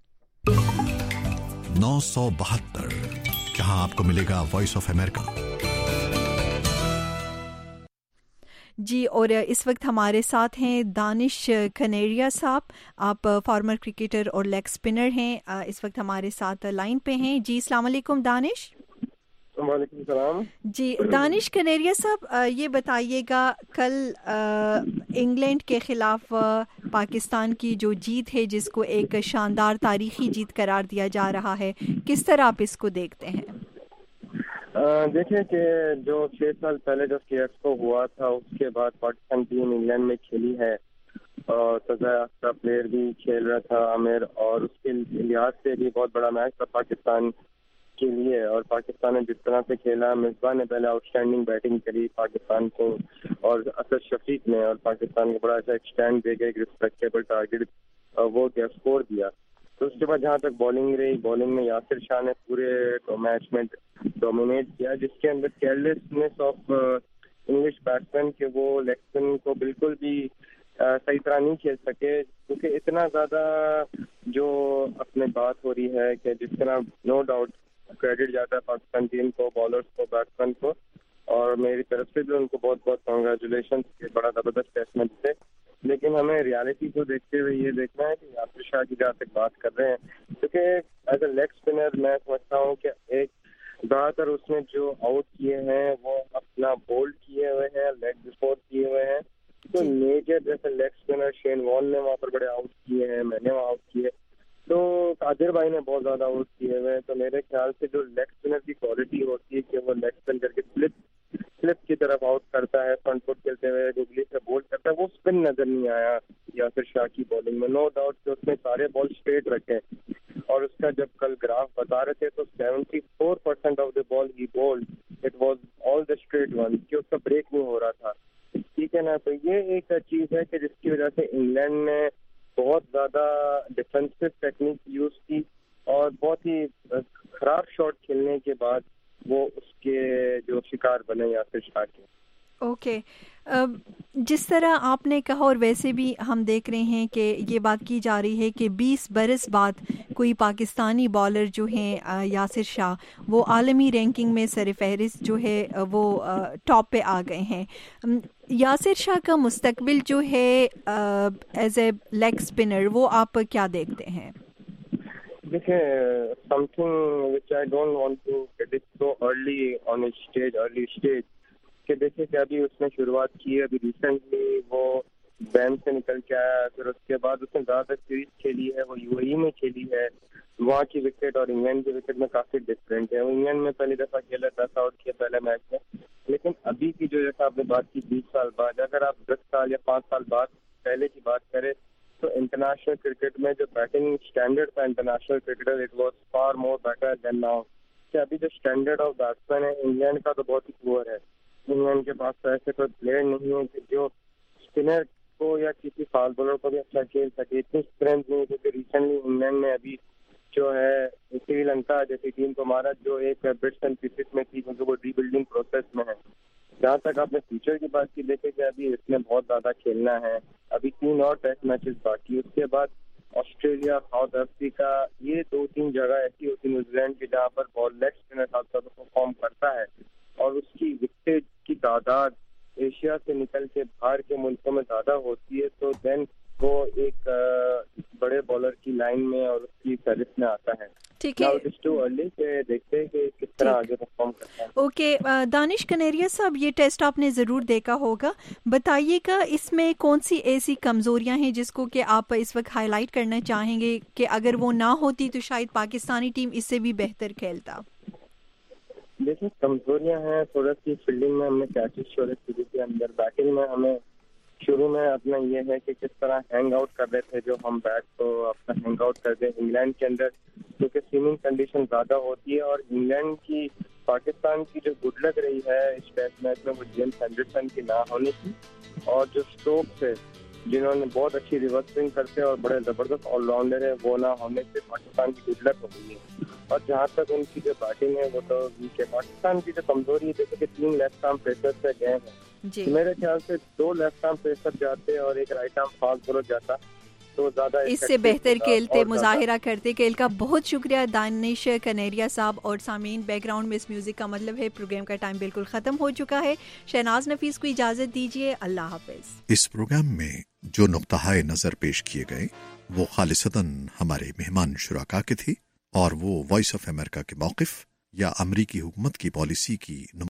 नौ सौ बहत्तर, जहां आपको मिलेगा वॉइस ऑफ अमेरिका जी। और इस वक्त हमारे साथ हैं दानिश कनेरिया साहब, आप फॉर्मर क्रिकेटर और लेग स्पिनर हैं, इस वक्त हमारे साथ लाइन पे हैं जी। अस्सलाम वालेकुम दानिश। वालेकुम सलाम जी। दानिश कनेरिया साहब, ये बताइएगा, कल इंग्लैंड के खिलाफ पाकिस्तान की जो जीत है, जिसको एक शानदार तारीखी जीत करार दिया जा रहा है, किस तरह आप इसको देखते हैं? देखिए कि जो छह साल पहले जो सी एक्सपो हुआ था, उसके बाद पाकिस्तान टीम इंग्लैंड में खेली है और सजा याफ्ता प्लेयर भी खेल रहा था आमिर, और उसके लिहाज से भी बहुत बड़ा मैच था पाकिस्तान के लिए। और पाकिस्तान ने जिस तरह से खेला, मिसबा ने पहले आउटस्टैंडिंग बैटिंग करी पाकिस्तान को, और असद शफीक ने, और पाकिस्तान को बड़ा अच्छा एक स्टैंड दे के एक रिस्पेक्टेबल टारगेट वो क्या स्कोर दिया। तो उसके बाद जहाँ तक बॉलिंग रही, बॉलिंग में यासिर शाह ने पूरे मैच में डोमिनेट किया, जिसके अंदर केयरलेसनेस ऑफ इंग्लिश बैट्समैन के वो लेग स्पिन को बिल्कुल भी आ, सही तरह नहीं खेल सके, क्योंकि इतना ज़्यादा जो अपने बात हो रही है कि जिस तरह नो डाउट क्रेडिट जाता है पाकिस्तान टीम को, बॉलर्स को, बैट्समैन को, और मेरी तरफ से भी उनको बहुत बहुत कॉन्ग्रेचुलेशन, बड़ा ज़बरदस्त टेस्ट मैच थे। लेकिन हमें रियलिटी को देखते हुए ये देखना है कि यासिर शाह की जहाँ तक बात कर रहे हैं, क्योंकि एज ए लेग स्पिनर मैं समझता हूँ कि एक ज़्यादातर उसने जो आउट किए हैं वो अपना बोल्ड किए हुए हैं, लेग बिफोर किए हुए हैं। तो मेजर जैसे लेग स्पिनर शेन वॉर्न ने वहाँ पर बड़े आउट किए हैं, मैंने वहाँ आउट किए, तो कादिर भाई ने बहुत ज़्यादा आउट किए हुए हैं। तो मेरे ख्याल से जो लेग स्पिनर की क्वालिटी होती है कि वो लेग स्पिन करके स्लिप स्लिप की तरफ आउट करता है, फ्रंट फुट खेलते हुए गुगली से बोल्ड करता है, वो स्पिन नजर नहीं आया यासिर शाह की बॉलिंग में। नो डाउट कि उसने सारे बॉल स्ट्रेट रखे, और उसका जब कल ग्राफ बता रहे थे तो seventy four percent of the ball ही bowled it was all the straight one, कि उसका ब्रेक नहीं हो रहा था, ठीक है ना। तो ये एक चीज़ है कि जिसकी वजह से इंग्लैंड ने बहुत ज़्यादा डिफेंसिव टेक्निक यूज़ की, और बहुत ही खराब शॉट खेलने के बाद वो उसके जो शिकार बने यासिर शाह के। Okay okay. जिस तरह आपने कहा, और वैसे भी हम देख रहे हैं कि ये बात की जा रही है कि बीस बरस बाद कोई पाकिस्तानी बॉलर जो हैं यासिर शाह, वो आलमी रैंकिंग में सरफहरिस्त जो है वो टॉप पे आ गए हैं। यासिर शाह का मुस्तकबिल जो है एज ए लेग स्पिनर, वो आप क्या देखते हैं? देखिए, something which I don't want to predict so early on a stage early stage कि देखिए कि अभी उसने शुरुआत की है, अभी रिसेंटली वो बैन से निकल के आया, फिर उसके बाद उसने ज़्यादा सीरीज खेली है, वो यूएई में खेली है, वहाँ की विकेट और इंग्लैंड की विकेट में काफ़ी डिफरेंट है। वो इंग्लैंड में पहली दफ़ा खेला, दस आउट किया पहले मैच में, लेकिन अभी की जो जैसा आपने बात की बीस साल बाद, अगर आप दस साल या पाँच साल बाद पहले की बात करें तो इंटरनेशनल क्रिकेट में जो बैटिंग स्टैंडर्ड था international cricketer, it was far more better than now. कि अभी जो स्टैंडर्ड ऑफ बैट्समैन है इंग्लैंड का तो बहुत ही पुअर है। इंग्लैंड के पास तो ऐसे कोई प्लेयर नहीं है कि जो स्पिनर को या किसी फास्ट बॉलर को भी अच्छा खेल सके, इतनी स्ट्रेंथ नहीं है। क्योंकि रिसेंटली इंग्लैंड ने अभी जो है श्रीलंका जैसी टीम को मारा, जो एक बिट्स एंड पीसेस में थी, क्योंकि वो रीबिल्डिंग प्रोसेस में है। जहाँ तक आपने फ्यूचर की बात की, देखे कि अभी इसमें बहुत ज़्यादा खेलना है, अभी तीन और टेस्ट मैचेस बाकी, उसके बाद ऑस्ट्रेलिया, साउथ अफ्रीका, ये दो तीन जगह ऐसी होती न्यूजीलैंड की जहाँ पर बॉल लेग स्पिनर खासतौर पर परफॉर्म करता है, और उसकी تعداد ایشیا سے نکل کے باہر کے ملکوں میں زیادہ ہوتی ہے تو دین وہ ایک بڑے بالر کی لائن میں اور اس کی فہرست میں آتا ہے. ٹھیک ہے, دیکھتے ہیں کہ کس طرح آگے پرفارم کرتا ہے. اوکے, دانش کنیریا صاحب, یہ ٹیسٹ آپ نے ضرور دیکھا ہوگا, بتائیے گا اس میں کون سی ایسی کمزوریاں ہیں جس کو کہ آپ اس وقت ہائی لائٹ کرنا چاہیں گے کہ اگر وہ نہ ہوتی تو شاید پاکستانی ٹیم اس سے بھی بہتر کھیلتا؟ دیکھیں کمزوریاں ہیں تھوڑا سی فیلڈنگ میں ہم نے کیچز چھوڑے شروع کے اندر. بیٹنگ میں ہمیں شروع میں اپنا یہ ہے کہ کس طرح ہینگ آؤٹ کر رہے تھے جو ہم بیٹ کو اپنا ہینگ آؤٹ کر دیں. انگلینڈ کے اندر کیونکہ سوئمنگ کنڈیشن زیادہ ہوتی ہے اور انگلینڈ کی پاکستان کی جو گڈ لک رہی ہے اس ٹیسٹ میچ میں وہ جیمس ہینڈرسن کی نہ ہونے کی اور جو اسٹوکس ہے جنہوں نے بہت اچھی ریورس سوئنگ کرتے ہیں اور بڑے زبردست آل راؤنڈر ہے وہ نہ ہونے سے پاکستان کی گڈ لک ہو گئی ہے. اور جہاں تک ان کی جو بیٹنگ ہے وہ تو پاکستان کی جو کمزوری ہے جیسے کہ تین لیفٹ آرم پیسر سے گئے ہیں جی. میرے خیال سے دو لیفٹ آرم پیسر جاتے اور ایک رائٹ آرم فاسٹ بولر جاتا تو زیادہ اس سے بہتر کھیلتے, مظاہرہ کرتے. کھیل کا بہت شکریہ دانش کنیریا صاحب. اور سامعین, بیک گراؤنڈ میں اس میوزک کا مطلب ہے پروگرام کا ٹائم بالکل ختم ہو چکا ہے. شہناز نفیس کو اجازت دیجیے, اللہ حافظ. اس پروگرام میں جو نقطہ نظر پیش کیے گئے وہ خالصتاً ہمارے مہمان شرکا کے تھے اور وہ وائس آف امریکہ کے موقف یا امریکی حکومت کی پالیسی کی